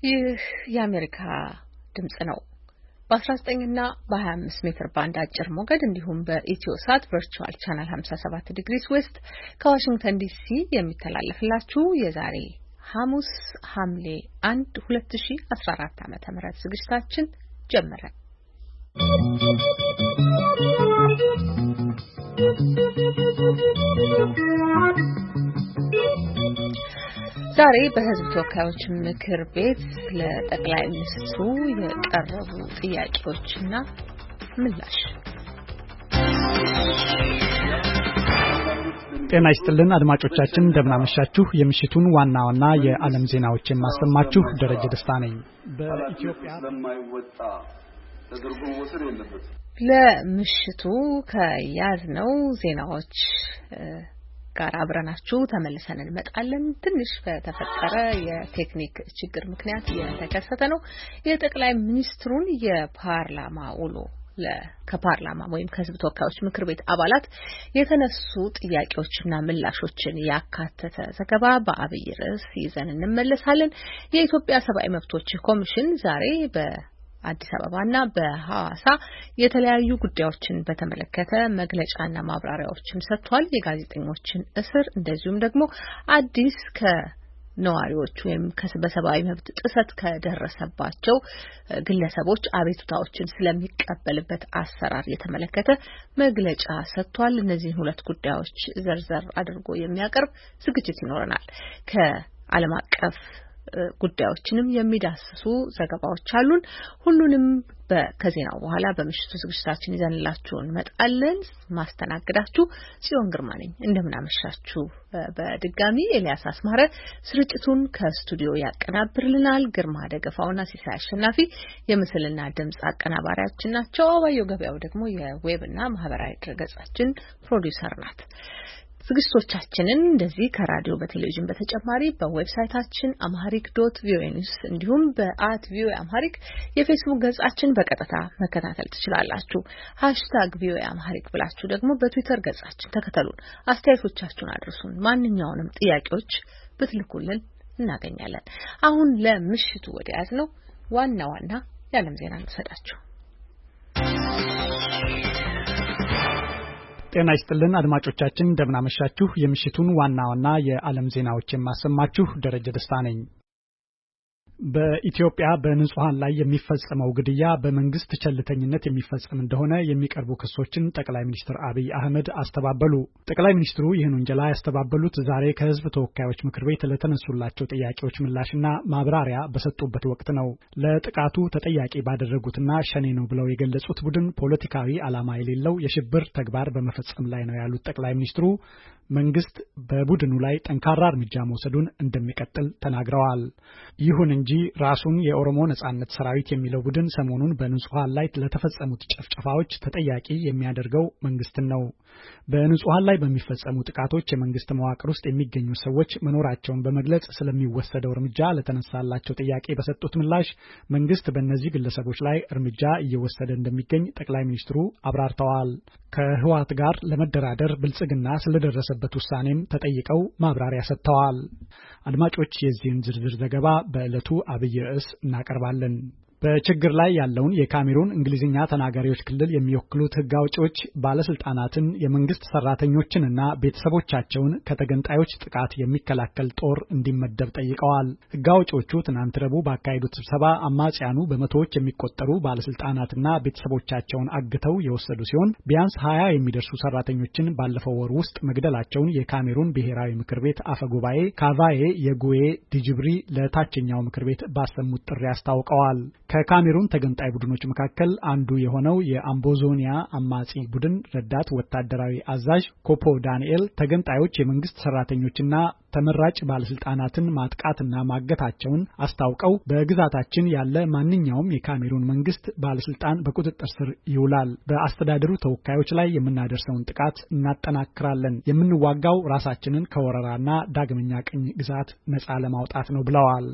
ይህ የአሜሪካ ድምጽ ነው። በ19 እና በ25 ሜትር ባንድ አጭር ሞገድ እንዲሁም በኢትዮሳት ቨርቹዋል ቻናል 57 ዲግሪስ ዌስት ከዋሽንግተን ዲሲ የሚተላለፍላችሁ የዛሬ ሐሙስ ሐምሌ 1 2014 ዓ.ም ዝግጅታችን ጀመረ። ዛሬ በሕዝብ ተወካዮች ምክር ቤት ለጠቅላይ ሚኒስትሩ የቀረቡ ጥያቄዎችና ምላሽ። ጤና ይስጥልን አድማጮቻችን፣ እንደምናመሻችሁ። የምሽቱን ዋና ዋና የዓለም ዜናዎች የማሰማችሁ ደረጀ ደስታ ነኝ። በኢትዮጵያ ለማይወጣ ተደርጎ ወሰድ የለበትም። ለምሽቱ ከያዝነው ዜናዎች ጋር አብረናችሁ ተመልሰን እንመጣለን። ትንሽ በተፈጠረ የቴክኒክ ችግር ምክንያት የተከሰተ ነው። የጠቅላይ ሚኒስትሩን የፓርላማ ውሎ ከፓርላማ ወይም ከሕዝብ ተወካዮች ምክር ቤት አባላት የተነሱ ጥያቄዎችና ምላሾችን ያካተተ ዘገባ በአብይ ርዕስ ይዘን እንመለሳለን። የኢትዮጵያ ሰብአዊ መብቶች ኮሚሽን ዛሬ በአዲስ አበባና በሐዋሳ የተለያዩ ጉዳዮችን በተመለከተ መግለጫና ማብራሪያዎችን ሰጥቷል። የጋዜጠኞችን እስር እንደዚሁም ደግሞ አዲስ ነዋሪዎች ወይም በሰብአዊ መብት ጥሰት ከደረሰባቸው ግለሰቦች አቤቱታዎችን ስለሚቀበልበት አሰራር የተመለከተ መግለጫ ሰጥቷል። እነዚህን ሁለት ጉዳዮች ዘርዘር አድርጎ የሚያቀርብ ዝግጅት ይኖረናል። ከዓለም አቀፍ ጉዳዮችንም የሚዳስሱ ዘገባዎች አሉን። ሁሉንም ከዜናው በኋላ በምሽቱ ዝግጅታችን ይዘንላችሁ እንመጣለን። ማስተናግዳችሁ ጽዮን ግርማ ነኝ። እንደምናመሻችሁ። በድጋሚ ኤልያስ አስማረ ስርጭቱን ከስቱዲዮ ያቀናብርልናል። ግርማ ደገፋውና ሲሳይ አሸናፊ የምስልና ድምጽ አቀናባሪያችን ናቸው። አባየው ገበያው ደግሞ የዌብና ማህበራዊ ድረገጻችን ፕሮዲውሰር ናት። ዝግጅቶቻችንን እንደዚህ ከራዲዮ በቴሌቪዥን በተጨማሪ በዌብሳይታችን amharic.voenews እንዲሁም @voeamharic የፌስቡክ ገጻችን በቀጥታ መከታተል ትችላላችሁ። #voeamharic ብላችሁ ደግሞ በትዊተር ገጻችን ተከተሉን። አስተያየቶቻችሁን አድርሱን። ማንኛውንም ጥያቄዎች ብትልኩልን እናገኛለን። አሁን ለምሽቱ ወደ ያዝነው ዋና ዋና የዓለም ዜና እንሰጣችሁ። ጤና ይስጥልን አድማጮቻችን፣ እንደምናመሻችሁ። የምሽቱን ዋና ዋና የዓለም ዜናዎች የማሰማችሁ ደረጀ ደስታ ነኝ። በኢትዮጵያ በንጹሃን ላይ የሚፈጸመው ግድያ በመንግስት ቸልተኝነት የሚፈጸም እንደሆነ የሚቀርቡ ክሶችን ጠቅላይ ሚኒስትር አብይ አህመድ አስተባበሉ። ጠቅላይ ሚኒስትሩ ይህን ውንጀላ ያስተባበሉት ዛሬ ከሕዝብ ተወካዮች ምክር ቤት ለተነሱላቸው ጥያቄዎች ምላሽና ማብራሪያ በሰጡበት ወቅት ነው። ለጥቃቱ ተጠያቂ ባደረጉትና ሸኔ ነው ብለው የገለጹት ቡድን ፖለቲካዊ ዓላማ የሌለው የሽብር ተግባር በመፈጸም ላይ ነው ያሉት ጠቅላይ ሚኒስትሩ መንግስት በቡድኑ ላይ ጠንካራ እርምጃ መውሰዱን እንደሚቀጥል ተናግረዋል። ይሁን እንጂ ራሱን የኦሮሞ ነጻነት ሰራዊት የሚለው ቡድን ሰሞኑን በንጹሃን ላይ ለተፈጸሙት ጭፍጨፋዎች ተጠያቂ የሚያደርገው መንግስትን ነው። በንጹሃን ላይ በሚፈጸሙ ጥቃቶች የመንግስት መዋቅር ውስጥ የሚገኙ ሰዎች መኖራቸውን በመግለጽ ስለሚወሰደው እርምጃ ለተነሳላቸው ጥያቄ በሰጡት ምላሽ መንግስት በእነዚህ ግለሰቦች ላይ እርምጃ እየወሰደ እንደሚገኝ ጠቅላይ ሚኒስትሩ አብራርተዋል። ከህወሓት ጋር ለመደራደር ብልጽግና ስለደረሰበት ውሳኔም ተጠይቀው ማብራሪያ ሰጥተዋል። አድማጮች፣ የዚህን ዝርዝር ዘገባ በዕለቱ አብይ ርዕስ እናቀርባለን። በችግር ላይ ያለውን የካሜሩን እንግሊዝኛ ተናጋሪዎች ክልል የሚወክሉት ህግ አውጪዎች ባለስልጣናትን የመንግስት ሰራተኞችንና ቤተሰቦቻቸውን ከተገንጣዮች ጥቃት የሚከላከል ጦር እንዲመደብ ጠይቀዋል። ህግ አውጪዎቹ ትናንት ረቡዕ ባካሄዱት ስብሰባ አማጽያኑ በመቶዎች የሚቆጠሩ ባለስልጣናትና ቤተሰቦቻቸውን አግተው የወሰዱ ሲሆን ቢያንስ 20 የሚደርሱ ሰራተኞችን ባለፈው ወር ውስጥ መግደላቸውን የካሜሩን ብሔራዊ ምክር ቤት አፈ ጉባኤ ካቫዬ የጉዌ ዲጅብሪ ለታችኛው ምክር ቤት ባሰሙት ጥሪ አስታውቀዋል። ከካሜሩን ተገንጣይ ቡድኖች መካከል አንዱ የሆነው የአምቦዞኒያ አማጺ ቡድን ረዳት ወታደራዊ አዛዥ ኮፖ ዳንኤል ተገንጣዮች የመንግስት ሰራተኞችና ተመራጭ ባለስልጣናትን ማጥቃትና ማገታቸውን አስታውቀው በግዛታችን ያለ ማንኛውም የካሜሩን መንግስት ባለስልጣን በቁጥጥር ስር ይውላል። በአስተዳደሩ ተወካዮች ላይ የምናደርሰውን ጥቃት እናጠናክራለን። የምንዋጋው ራሳችንን ከወረራና ዳግመኛ ቅኝ ግዛት ነፃ ለማውጣት ነው ብለዋል።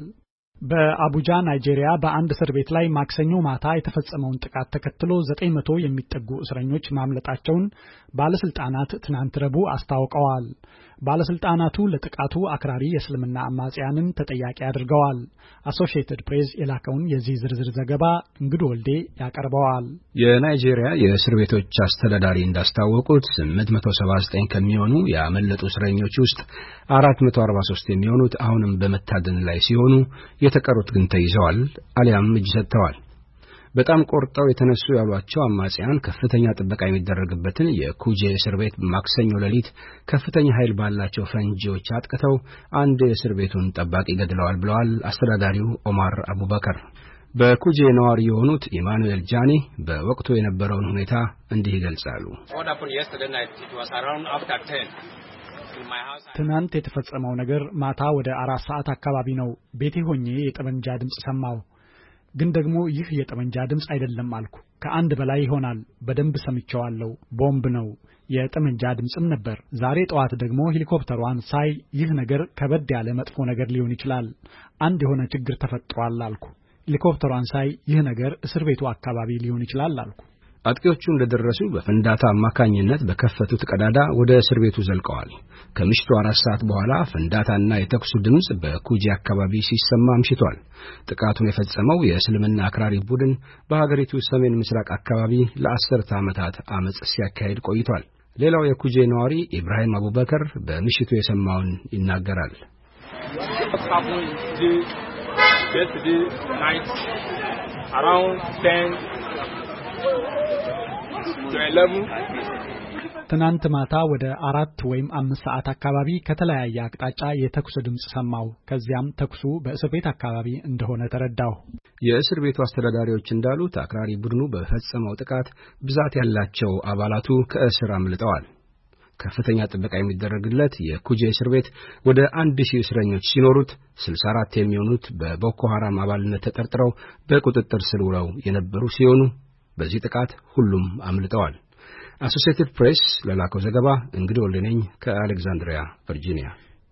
በአቡጃ ናይጄሪያ በአንድ እስር ቤት ላይ ማክሰኞ ማታ የተፈጸመውን ጥቃት ተከትሎ 900 የሚጠጉ እስረኞች ማምለጣቸውን ባለስልጣናት ትናንት ረቡዕ አስታውቀዋል። ባለስልጣናቱ ለጥቃቱ አክራሪ የእስልምና አማጽያንን ተጠያቂ አድርገዋል። አሶሺየትድ ፕሬስ የላከውን የዚህ ዝርዝር ዘገባ እንግዶ ወልዴ ያቀርበዋል። የናይጄሪያ የእስር ቤቶች አስተዳዳሪ እንዳስታወቁት 879 ከሚሆኑ ያመለጡ እስረኞች ውስጥ 443 የሚሆኑት አሁንም በመታደን ላይ ሲሆኑ የተቀሩት ግን ተይዘዋል አሊያም እጅ ሰጥተዋል። በጣም ቆርጠው የተነሱ ያሏቸው አማጽያን ከፍተኛ ጥበቃ የሚደረግበትን የኩጄ እስር ቤት ማክሰኞ ሌሊት ከፍተኛ ኃይል ባላቸው ፈንጂዎች አጥቅተው አንድ የእስር ቤቱን ጠባቂ ገድለዋል ብለዋል አስተዳዳሪው ኦማር አቡበከር። በኩጄ ነዋሪ የሆኑት ኢማኑኤል ጃኒ በወቅቱ የነበረውን ሁኔታ እንዲህ ይገልጻሉ። ትናንት የተፈጸመው ነገር ማታ ወደ 4 ሰዓት አካባቢ ነው። ቤቴ ሆኜ የጠመንጃ ድምጽ ሰማሁ። ግን ደግሞ ይህ የጠመንጃ ድምጽ አይደለም አልኩ። ከአንድ በላይ ይሆናል። በደንብ ሰምቼዋለሁ። ቦምብ ነው። የጠመንጃ ድምጽም ነበር። ዛሬ ጠዋት ደግሞ ሄሊኮፕተሯን ሳይ ይህ ነገር ከበድ ያለ መጥፎ ነገር ሊሆን ይችላል። አንድ የሆነ ችግር ተፈጥሯል አልኩ። ሄሊኮፕተሯን ሳይ ይህ ነገር እስር ቤቱ አካባቢ ሊሆን ይችላል አልኩ። አጥቂዎቹ እንደደረሱ በፍንዳታ አማካኝነት በከፈቱት ቀዳዳ ወደ እስር ቤቱ ዘልቀዋል። ከምሽቱ 4 ሰዓት በኋላ ፍንዳታና የተኩሱ ድምጽ በኩጂ አካባቢ ሲሰማ አምሽቷል። ጥቃቱን የፈጸመው የእስልምና አክራሪ ቡድን በሀገሪቱ ሰሜን ምስራቅ አካባቢ ለ10 ዓመታት አመጽ ሲያካሂድ ቆይቷል። ሌላው የኩጂ ነዋሪ ኢብራሂም አቡበከር በምሽቱ የሰማውን ይናገራል። ትናንት ማታ ወደ 4 ወይም 5 ሰዓት አካባቢ ከተለያየ አቅጣጫ የተኩስ ድምጽ ሰማሁ። ከዚያም ተኩሱ በእስር ቤት አካባቢ እንደሆነ ተረዳሁ። የእስር ቤቱ አስተዳዳሪዎች እንዳሉት አክራሪ ቡድኑ በፈጸመው ጥቃት ብዛት ያላቸው አባላቱ ከእስር አምልጠዋል። ከፍተኛ ጥበቃ የሚደረግለት የኩጄ እስር ቤት ወደ 1000 እስረኞች ሲኖሩት 64 የሚሆኑት በቦኮ ሐራም አባልነት ተጠርጥረው በቁጥጥር ስር ውለው የነበሩ ሲሆኑ በዚህ ጥቃት ሁሉም አምልጠዋል። አሶሺየትድ ፕሬስ ለላከው ዘገባ እንግዲህ ወልደነኝ ከአሌክዛንድሪያ ቨርጂኒያ።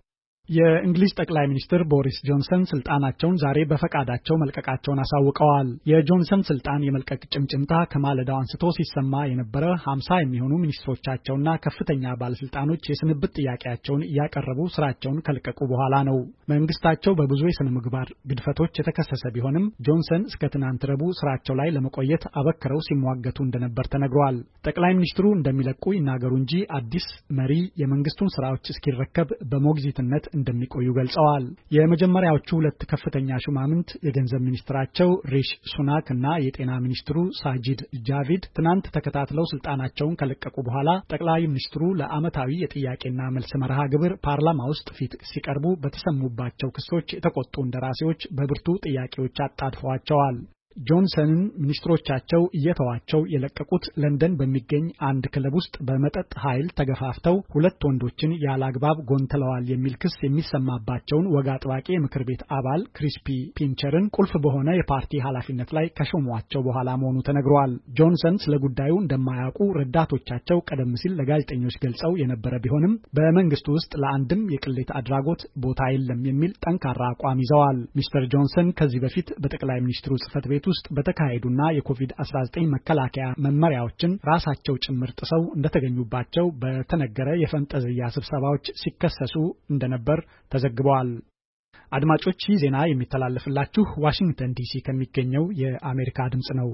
የእንግሊዝ ጠቅላይ ሚኒስትር ቦሪስ ጆንሰን ስልጣናቸውን ዛሬ በፈቃዳቸው መልቀቃቸውን አሳውቀዋል። የጆንሰን ስልጣን የመልቀቅ ጭምጭምታ ከማለዳው አንስቶ ሲሰማ የነበረ 50 የሚሆኑ ሚኒስትሮቻቸውና ከፍተኛ ባለስልጣኖች የስንብት ጥያቄያቸውን እያቀረቡ ስራቸውን ከለቀቁ በኋላ ነው። መንግስታቸው በብዙ የሥነ ምግባር ግድፈቶች የተከሰሰ ቢሆንም ጆንሰን እስከ ትናንት ረቡዕ ስራቸው ላይ ለመቆየት አበክረው ሲሟገቱ እንደነበር ተነግሯል። ጠቅላይ ሚኒስትሩ እንደሚለቁ ይናገሩ እንጂ አዲስ መሪ የመንግስቱን ስራዎች እስኪረከብ በሞግዚትነት እንደሚቆዩ ገልጸዋል። የመጀመሪያዎቹ 2 ከፍተኛ ሹማምንት የገንዘብ ሚኒስትራቸው ሪሽ ሱናክ እና የጤና ሚኒስትሩ ሳጂድ ጃቪድ ትናንት ተከታትለው ስልጣናቸውን ከለቀቁ በኋላ ጠቅላይ ሚኒስትሩ ለዓመታዊ የጥያቄና መልስ መርሃ ግብር ፓርላማ ውስጥ ፊት ሲቀርቡ በተሰሙባቸው ክሶች የተቆጡ እንደራሴዎች በብርቱ ጥያቄዎች አጣድፈዋቸዋል። ጆንሰን ሚኒስትሮቻቸው እየተዋቸው የለቀቁት ለንደን በሚገኝ አንድ ክለብ ውስጥ በመጠጥ ኃይል ተገፋፍተው 2 ወንዶችን ያላግባብ ጎንተለዋል የሚል ክስ የሚሰማባቸውን ወግ አጥባቂ የምክር ቤት አባል ክሪስፒ ፒንቸርን ቁልፍ በሆነ የፓርቲ ኃላፊነት ላይ ከሾሟቸው በኋላ መሆኑ ተነግሯል። ጆንሰን ስለ ጉዳዩ እንደማያውቁ ረዳቶቻቸው ቀደም ሲል ለጋዜጠኞች ገልጸው የነበረ ቢሆንም በመንግስቱ ውስጥ ለአንድም የቅሌት አድራጎት ቦታ የለም የሚል ጠንካራ አቋም ይዘዋል። ሚስተር ጆንሰን ከዚህ በፊት በጠቅላይ ሚኒስትሩ ጽሕፈት ቤት ውስጥ በተካሄዱና የኮቪድ-19 መከላከያ መመሪያዎችን ራሳቸው ጭምር ጥሰው እንደተገኙባቸው በተነገረ የፈንጠዝያ ስብሰባዎች ሲከሰሱ እንደነበር ተዘግበዋል። አድማጮች ይህ ዜና የሚተላለፍላችሁ ዋሽንግተን ዲሲ ከሚገኘው የአሜሪካ ድምጽ ነው።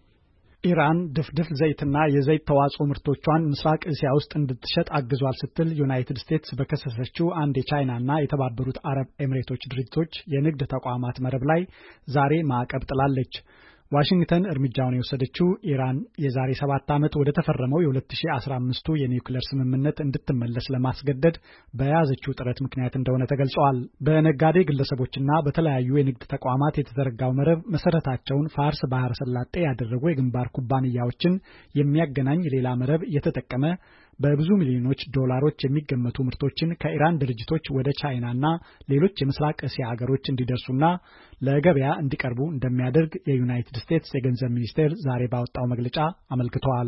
ኢራን ድፍድፍ ዘይትና የዘይት ተዋጽኦ ምርቶቿን ምስራቅ እስያ ውስጥ እንድትሸጥ አግዟል ስትል ዩናይትድ ስቴትስ በከሰሰችው አንድ የቻይናና የተባበሩት አረብ ኤሚሬቶች ድርጅቶች የንግድ ተቋማት መረብ ላይ ዛሬ ማዕቀብ ጥላለች። ዋሽንግተን እርምጃውን የወሰደችው ኢራን የዛሬ 7 ዓመት ወደ ተፈረመው የ2015 የኒውክሌር ስምምነት እንድትመለስ ለማስገደድ በያዘችው ጥረት ምክንያት እንደሆነ ተገልጿል። በነጋዴ ግለሰቦችና በተለያዩ የንግድ ተቋማት የተዘረጋው መረብ መሰረታቸውን ፋርስ ባህረ ሰላጤ ያደረጉ የግንባር ኩባንያዎችን የሚያገናኝ ሌላ መረብ እየተጠቀመ በብዙ ሚሊዮኖች ዶላሮች የሚገመቱ ምርቶችን ከኢራን ድርጅቶች ወደ ቻይናና ሌሎች የምስራቅ እስያ ሀገሮች እንዲደርሱና ለገበያ እንዲቀርቡ እንደሚያደርግ የዩናይትድ ስቴትስ የገንዘብ ሚኒስቴር ዛሬ ባወጣው መግለጫ አመልክቷል።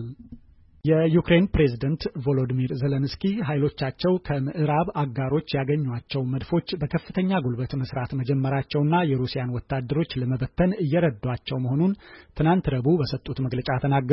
የዩክሬን ፕሬዝዳንት ቮሎዲሚር ዜሌንስኪ ኃይሎቻቸው ከምዕራብ አጋሮች ያገኟቸው መድፎች በከፍተኛ ጉልበት መስራት መጀመራቸውና የሩሲያን ወታደሮች ለመበተን እየረዷቸው መሆኑን ትናንት ረቡዕ በሰጡት መግለጫ ተናገሩ።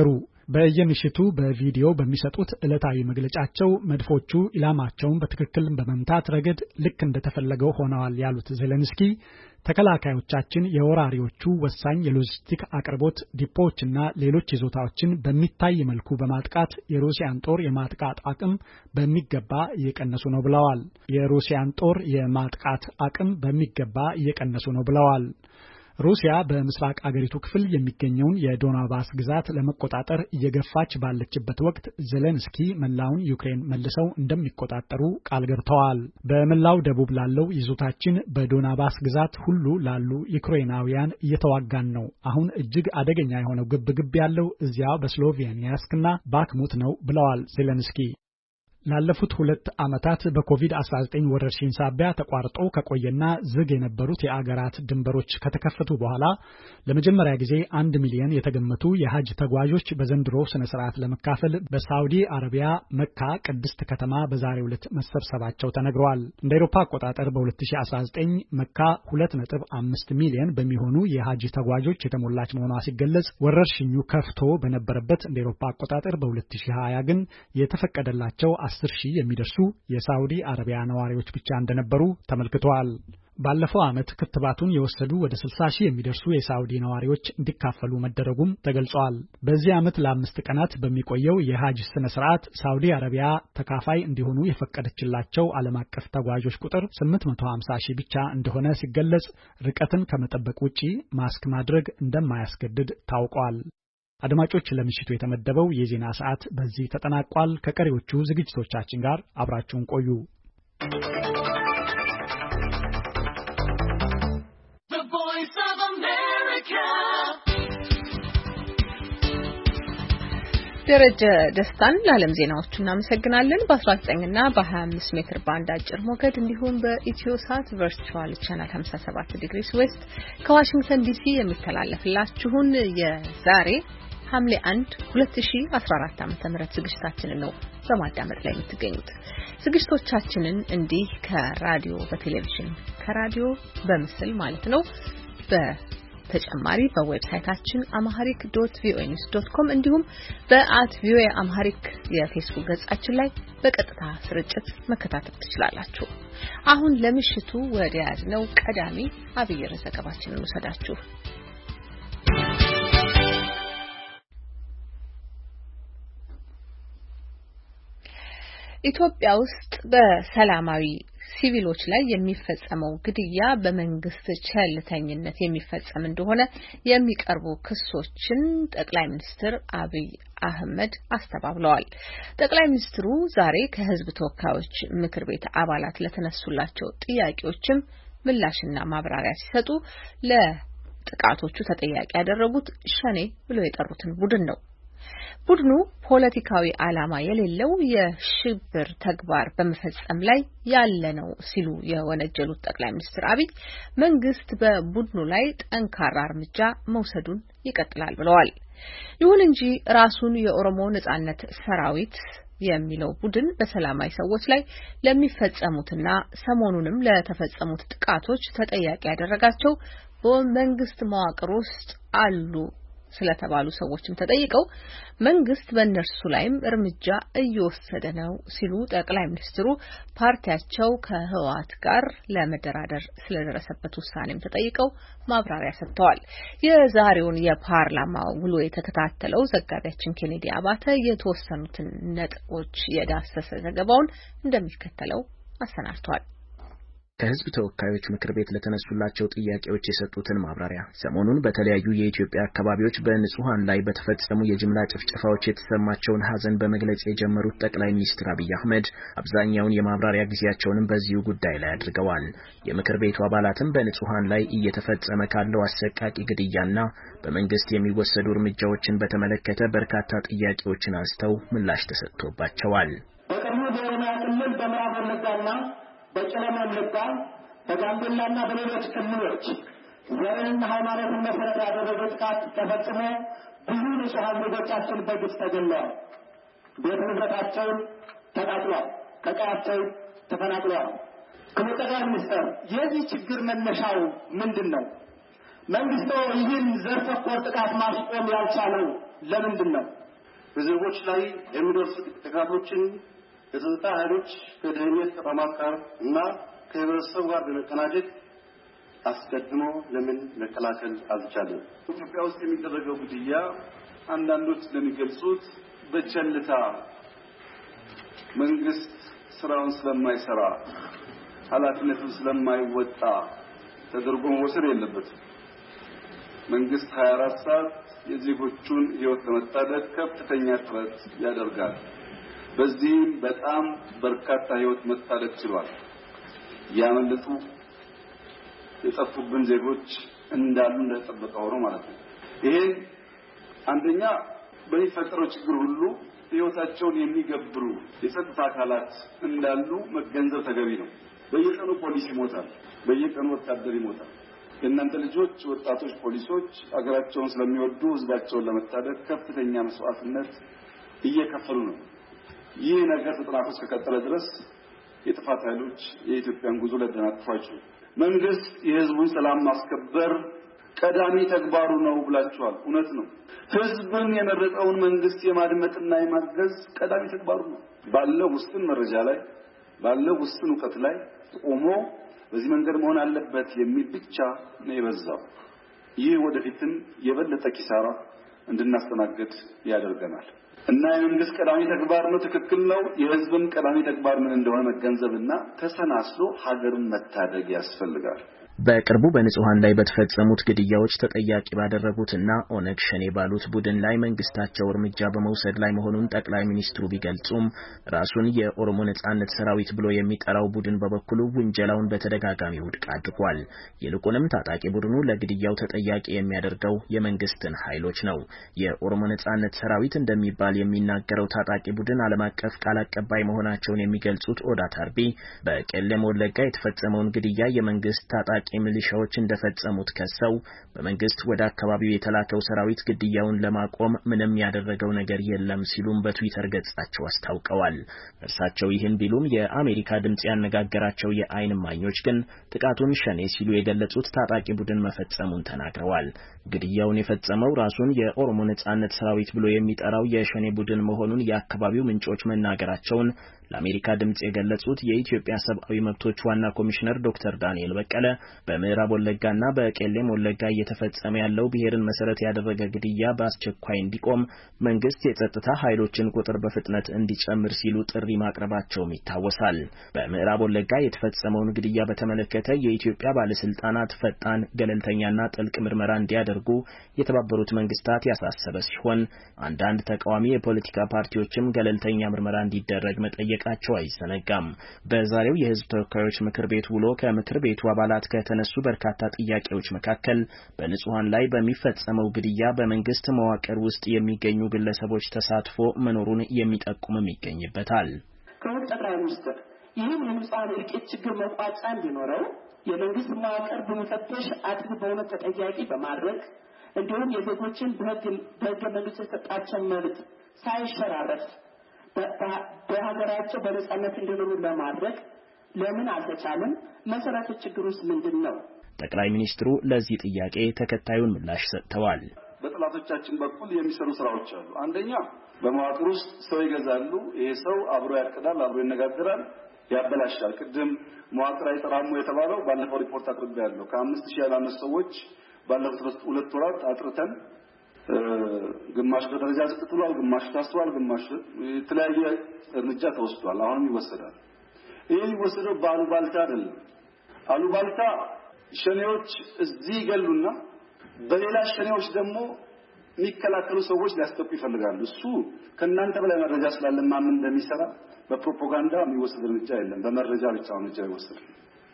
በየምሽቱ በቪዲዮ በሚሰጡት ዕለታዊ መግለጫቸው መድፎቹ ኢላማቸውን በትክክል በመምታት ረገድ ልክ እንደተፈለገው ሆነዋል ያሉት ዜሌንስኪ ተከላካዮቻችን የወራሪዎቹ ወሳኝ የሎጂስቲክ አቅርቦት ዲፖዎችና ሌሎች ይዞታዎችን በሚታይ መልኩ በማጥቃት የሩሲያን ጦር የማጥቃት አቅም በሚገባ እየቀነሱ ነው ብለዋል። የሩሲያን ጦር የማጥቃት አቅም በሚገባ እየቀነሱ ነው ብለዋል። ሩሲያ በምስራቅ አገሪቱ ክፍል የሚገኘውን የዶናባስ ግዛት ለመቆጣጠር እየገፋች ባለችበት ወቅት ዜሌንስኪ መላውን ዩክሬን መልሰው እንደሚቆጣጠሩ ቃል ገብተዋል። በመላው ደቡብ ላለው ይዞታችን በዶናባስ ግዛት ሁሉ ላሉ ዩክሬናውያን እየተዋጋን ነው። አሁን እጅግ አደገኛ የሆነው ግብግብ ያለው እዚያው በስሎቬኒያስክና ባክሙት ነው ብለዋል ዜሌንስኪ። ላለፉት 2 ዓመታት በኮቪድ-19 ወረርሽኝ ሳቢያ ተቋርጦ ከቆየና ዝግ የነበሩት የአገራት ድንበሮች ከተከፈቱ በኋላ ለመጀመሪያ ጊዜ 1 ሚሊዮን የተገመቱ የሐጅ ተጓዦች በዘንድሮ ስነ ስርዓት ለመካፈል በሳውዲ አረቢያ መካ ቅድስት ከተማ በዛሬው ዕለት መሰብሰባቸው ተነግሯል። እንደ አውሮፓ አቆጣጠር በ2019 መካ 2.5 ሚሊዮን በሚሆኑ የሐጅ ተጓዦች የተሞላች መሆኗ ሲገለጽ ወረርሽኙ ከፍቶ በነበረበት እንደ አውሮፓ አቆጣጠር በ2020 ግን የተፈቀደላቸው 10,000 የሚደርሱ የሳውዲ አረቢያ ነዋሪዎች ብቻ እንደነበሩ ተመልክቷል። ባለፈው ዓመት ክትባቱን የወሰዱ ወደ 60,000 የሚደርሱ የሳውዲ ነዋሪዎች እንዲካፈሉ መደረጉም ተገልጿል። በዚህ ዓመት ለ5 ቀናት በሚቆየው የሐጅ ስነ ስርዓት ሳውዲ አረቢያ ተካፋይ እንዲሆኑ የፈቀደችላቸው ዓለም አቀፍ ተጓዦች ቁጥር 850,000 ብቻ እንደሆነ ሲገለጽ ርቀትን ከመጠበቅ ውጪ ማስክ ማድረግ እንደማያስገድድ ታውቋል። አድማጮች ለምሽቱ የተመደበው የዜና ሰዓት በዚህ ተጠናቋል። ከቀሪዎቹ ዝግጅቶቻችን ጋር አብራችሁን ቆዩ። ደረጀ ደስታን ለዓለም ዜናዎቹ እናመሰግናለን። በ19 እና በ25 ሜትር ባንድ አጭር ሞገድ እንዲሁም በኢትዮሳት ቨርቹዋል ቻናል 57 ዲግሪስ ዌስት ከዋሽንግተን ዲሲ የሚተላለፍላችሁን የዛሬ ሐምሌ 1 2014 ዓ.ም ዝግጅታችንን ነው በማዳመጥ ላይ የምትገኙት። ዝግጅቶቻችንን እንዲህ ከራዲዮ በቴሌቪዥን ከራዲዮ በምስል ማለት ነው በተጨማሪ በዌብሳይታችን amharic.voenews.com እንዲሁም @voeamharic የፌስቡክ ገጻችን ላይ በቀጥታ ስርጭት መከታተል ትችላላችሁ። አሁን ለምሽቱ ወደ ያዝነው ቀዳሚ አብይ ርዕሰ ዘገባችንን ወሰዳችሁ። ኢትዮጵያ ውስጥ በሰላማዊ ሲቪሎች ላይ የሚፈጸመው ግድያ በመንግስት ቸልተኝነት የሚፈጸም እንደሆነ የሚቀርቡ ክሶችን ጠቅላይ ሚኒስትር አብይ አህመድ አስተባብለዋል። ጠቅላይ ሚኒስትሩ ዛሬ ከህዝብ ተወካዮች ምክር ቤት አባላት ለተነሱላቸው ጥያቄዎችም ምላሽና ማብራሪያ ሲሰጡ ለጥቃቶቹ ተጠያቂ ያደረጉት ሸኔ ብለው የጠሩትን ቡድን ነው። ቡድኑ ፖለቲካዊ ዓላማ የሌለው የሽብር ተግባር በመፈጸም ላይ ያለ ነው ሲሉ የወነጀሉት ጠቅላይ ሚኒስትር አብይ መንግስት በቡድኑ ላይ ጠንካራ እርምጃ መውሰዱን ይቀጥላል ብለዋል። ይሁን እንጂ ራሱን የኦሮሞ ነጻነት ሰራዊት የሚለው ቡድን በሰላማዊ ሰዎች ላይ ለሚፈጸሙትና ሰሞኑንም ለተፈጸሙት ጥቃቶች ተጠያቂ ያደረጋቸው በመንግስት መዋቅር ውስጥ አሉ ስለተባሉ ሰዎችም ተጠይቀው መንግስት በእነርሱ ላይም እርምጃ እየወሰደ ነው ሲሉ ጠቅላይ ሚኒስትሩ ፓርቲያቸው ከህወሓት ጋር ለመደራደር ስለደረሰበት ውሳኔም ተጠይቀው ማብራሪያ ሰጥተዋል። የዛሬውን የፓርላማ ውሎ የተከታተለው ዘጋቢያችን ኬኔዲ አባተ የተወሰኑትን ነጥቦች የዳሰሰ ዘገባውን እንደሚከተለው አሰናድቷል። ከህዝብ ተወካዮች ምክር ቤት ለተነሱላቸው ጥያቄዎች የሰጡትን ማብራሪያ ሰሞኑን በተለያዩ የኢትዮጵያ አካባቢዎች በንጹሃን ላይ በተፈጸሙ የጅምላ ጭፍጨፋዎች የተሰማቸውን ሐዘን በመግለጽ የጀመሩት ጠቅላይ ሚኒስትር አብይ አህመድ አብዛኛውን የማብራሪያ ጊዜያቸውንም በዚሁ ጉዳይ ላይ አድርገዋል። የምክር ቤቱ አባላትም በንጹሃን ላይ እየተፈጸመ ካለው አሰቃቂ ግድያና በመንግስት የሚወሰዱ እርምጃዎችን በተመለከተ በርካታ ጥያቄዎችን አንስተው ምላሽ ተሰጥቶባቸዋል። በጨለማ ወለጋ በጋምቤላና በሌሎች ክልሎች ዘርንና ሃይማኖትን መሰረት ያደረገ ጥቃት ተፈጽሞ ብዙ ንጹሃን ዜጎቻችን በግፍ ተገድለዋል። ቤት ንብረታቸውን ተቃጥሏል፣ ከቀያቸው ተፈናቅለዋል። ክቡር ጠቅላይ ሚኒስትር፣ የዚህ ችግር መነሻው ምንድን ነው? መንግስቱ ይህን ዘር ተኮር ጥቃት ማስቆም ያልቻለው ለምንድን ነው? በዜጎች ላይ የሚደርሱ ጥቃቶችን የጸጥታ ኃይሎች ከደህንነት ተቋማት ጋር እና ከህብረተሰቡ ጋር በመቀናጀት አስቀድሞ ለምን መከላከል አልቻለም? ኢትዮጵያ ውስጥ የሚደረገው ግድያ አንዳንዶች እንደሚገልጹት በቸልታ መንግስት ስራውን ስለማይሰራ ኃላፊነቱን ስለማይወጣ ተደርጎ መወሰድ የለበትም። መንግስት 24 ሰዓት የዜጎቹን ህይወት ለመታደግ ከፍተኛ ጥረት ያደርጋል። በዚህም በጣም በርካታ ህይወት መታደግ ችሏል። ያመለጡ የጠፉብን ዜጎች እንዳሉ እንደተጠበቀ ሆኖ ማለት ነው። ይሄ አንደኛ በሚፈጠረው ችግር ሁሉ ህይወታቸውን የሚገብሩ የጸጥታ አካላት እንዳሉ መገንዘብ ተገቢ ነው። በየቀኑ ፖሊስ ይሞታል፣ በየቀኑ ወታደር ይሞታል። የእናንተ ልጆች ወጣቶች ፖሊሶች አገራቸውን ስለሚወዱ ህዝባቸውን ለመታደግ ከፍተኛ መስዋዕትነት እየከፈሉ ነው። ይህ ነገር ተጠናክሮ እስከቀጠለ ድረስ የጥፋት ኃይሎች የኢትዮጵያን ጉዞ ሊያደናቅፉ አይችሉም። መንግስት የህዝቡን ሰላም ማስከበር ቀዳሚ ተግባሩ ነው ብላችኋል። እውነት ነው። ህዝብን የመረጠውን መንግስት የማድመጥና የማገዝ ቀዳሚ ተግባሩ ነው። ባለው ውስን መረጃ ላይ ባለው ውስን ዕውቀት ላይ ቆሞ በዚህ መንገድ መሆን አለበት የሚል ብቻ ነው የበዛው። ይህ ወደፊትም የበለጠ ኪሳራ እንድናስተናግድ ያደርገናል እና የመንግስት ቀዳሚ ተግባር ነው። ትክክል ነው። የህዝብም ቀዳሚ ተግባር ምን እንደሆነ መገንዘብና ተሰናስሎ ሀገርን መታደግ ያስፈልጋል። በቅርቡ በንጹሃን ላይ በተፈጸሙት ግድያዎች ተጠያቂ ባደረጉትና ኦነግ ሸኔ ባሉት ቡድን ላይ መንግስታቸው እርምጃ በመውሰድ ላይ መሆኑን ጠቅላይ ሚኒስትሩ ቢገልጹም ራሱን የኦሮሞ ነጻነት ሰራዊት ብሎ የሚጠራው ቡድን በበኩሉ ውንጀላውን በተደጋጋሚ ውድቅ አድርጓል። ይልቁንም ታጣቂ ቡድኑ ለግድያው ተጠያቂ የሚያደርገው የመንግስትን ኃይሎች ነው። የኦሮሞ ነጻነት ሰራዊት እንደሚባል የሚናገረው ታጣቂ ቡድን ዓለም አቀፍ ቃል አቀባይ መሆናቸውን የሚገልጹት ኦዳ ታርቢ በቄለም ወለጋ የተፈጸመውን ግድያ የመንግስት ታጣቂ ሚሊሻዎች እንደፈጸሙት ከሰው በመንግስት ወደ አካባቢው የተላከው ሰራዊት ግድያውን ለማቆም ምንም ያደረገው ነገር የለም ሲሉም በትዊተር ገጻቸው አስታውቀዋል። እርሳቸው ይህን ቢሉም የአሜሪካ ድምጽ ያነጋገራቸው የአይን እማኞች ግን ጥቃቱን ሸኔ ሲሉ የገለጹት ታጣቂ ቡድን መፈጸሙን ተናግረዋል። ግድያውን የፈጸመው ራሱን የኦሮሞ ነጻነት ሰራዊት ብሎ የሚጠራው የሸኔ ቡድን መሆኑን የአካባቢው ምንጮች መናገራቸውን ለአሜሪካ ድምጽ የገለጹት የኢትዮጵያ ሰብአዊ መብቶች ዋና ኮሚሽነር ዶክተር ዳንኤል በቀለ በምዕራብ ወለጋና በቄለም ወለጋ እየተፈጸመ ያለው ብሔርን መሰረት ያደረገ ግድያ በአስቸኳይ እንዲቆም መንግስት የጸጥታ ኃይሎችን ቁጥር በፍጥነት እንዲጨምር ሲሉ ጥሪ ማቅረባቸውም ይታወሳል። በምዕራብ ወለጋ የተፈጸመውን ግድያ በተመለከተ የኢትዮጵያ ባለስልጣናት ፈጣን ገለልተኛና ጥልቅ ምርመራ እንዲያደርጉ የተባበሩት መንግስታት ያሳሰበ ሲሆን አንዳንድ ተቃዋሚ የፖለቲካ ፓርቲዎችም ገለልተኛ ምርመራ እንዲደረግ መጠየቃቸው አይዘነጋም። በዛሬው የህዝብ ተወካዮች ምክር ቤት ውሎ ከምክር ቤቱ አባላት ከተነሱ በርካታ ጥያቄዎች መካከል በንጹሃን ላይ በሚፈጸመው ግድያ በመንግስት መዋቅር ውስጥ የሚገኙ ግለሰቦች ተሳትፎ መኖሩን የሚጠቁምም ይገኝበታል። ክቡር ጠቅላይ ሚኒስትር፣ ይህን የንጹሃን እልቂት ችግር መቋጫ እንዲኖረው የመንግስት መዋቅር በመፈተሽ አጥፊ በእውነት ተጠያቂ በማድረግ እንዲሁም የዜጎችን በህገ መንግስት የተሰጣቸው መብት ሳይሸራረፍ በሀገራቸው በነጻነት እንዲኖሩ ለማድረግ ለምን አልተቻለም? መሰረቱ ችግሩስ ምንድነው? ጠቅላይ ሚኒስትሩ ለዚህ ጥያቄ ተከታዩን ምላሽ ሰጥተዋል። በጥላቶቻችን በኩል የሚሰሩ ስራዎች አሉ። አንደኛ በመዋቅር ውስጥ ሰው ይገዛሉ። ይሄ ሰው አብሮ ያቅዳል፣ አብሮ ይነጋገራል፣ ያበላሻል። ቅድም መዋቅር አይጠራሙ የተባለው ባለፈው ሪፖርት አቅርቤያለሁ። ከ5000 ያላነሱ ሰዎች ባለፉት 2 ወራት አጥርተን ግማሽ በደረጃ ዝቅ ብሏል፣ ግማሽ ታስሯል፣ ግማሽ የተለያየ እርምጃ ተወስዷል። አሁንም ይወሰዳል። ይሄ የሚወሰደው በአሉባልታ አይደለም። አሉባልታ ሸኔዎች እዚህ ይገሉና በሌላ ሸኔዎች ደግሞ የሚከላከሉ ሰዎች ሊያስጠቁ ይፈልጋሉ። እሱ ከእናንተ በላይ መረጃ ስላለ ማን እንደሚሰራ በፕሮፓጋንዳ የሚወሰድ እርምጃ የለም። በመረጃ ብቻ እርምጃ ይወሰዳል።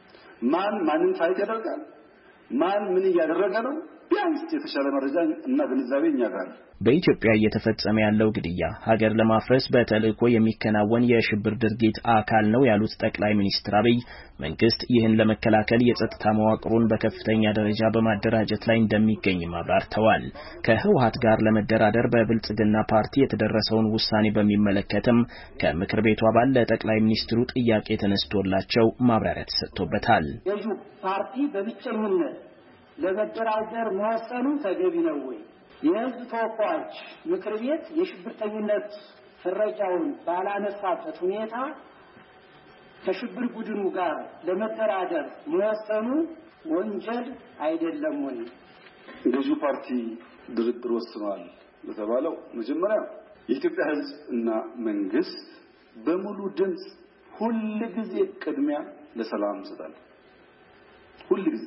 ማንን ፋይት ያደርጋል፣ ማን ምን እያደረገ ነው፣ ቢያንስ የተሻለ መረጃ እና ግንዛቤ እኛ ጋር አለ። በኢትዮጵያ እየተፈጸመ ያለው ግድያ ሀገር ለማፍረስ በተልእኮ የሚከናወን የሽብር ድርጊት አካል ነው ያሉት ጠቅላይ ሚኒስትር አብይ መንግስት ይህን ለመከላከል የጸጥታ መዋቅሩን በከፍተኛ ደረጃ በማደራጀት ላይ እንደሚገኝ አብራርተዋል። ከህወሓት ጋር ለመደራደር በብልጽግና ፓርቲ የተደረሰውን ውሳኔ በሚመለከትም ከምክር ቤቱ አባል ለጠቅላይ ሚኒስትሩ ጥያቄ ተነስቶላቸው ማብራሪያ ተሰጥቶበታል። የጁ ፓርቲ በብቸኝነት ለመደራደር መወሰኑ ተገቢ ነው ወይ? የሕዝብ ተወካዮች ምክር ቤት የሽብርተኝነት ፍረጃውን ባላነሳበት ሁኔታ ከሽብር ቡድኑ ጋር ለመደራደር መወሰኑ ወንጀል አይደለም ወይ? ገዢው ፓርቲ ድርድር ወስኗል ለተባለው መጀመሪያ የኢትዮጵያ ሕዝብ እና መንግስት በሙሉ ድምጽ ሁሉ ጊዜ ቅድሚያ ለሰላም ይሰጣል። ሁሉ ጊዜ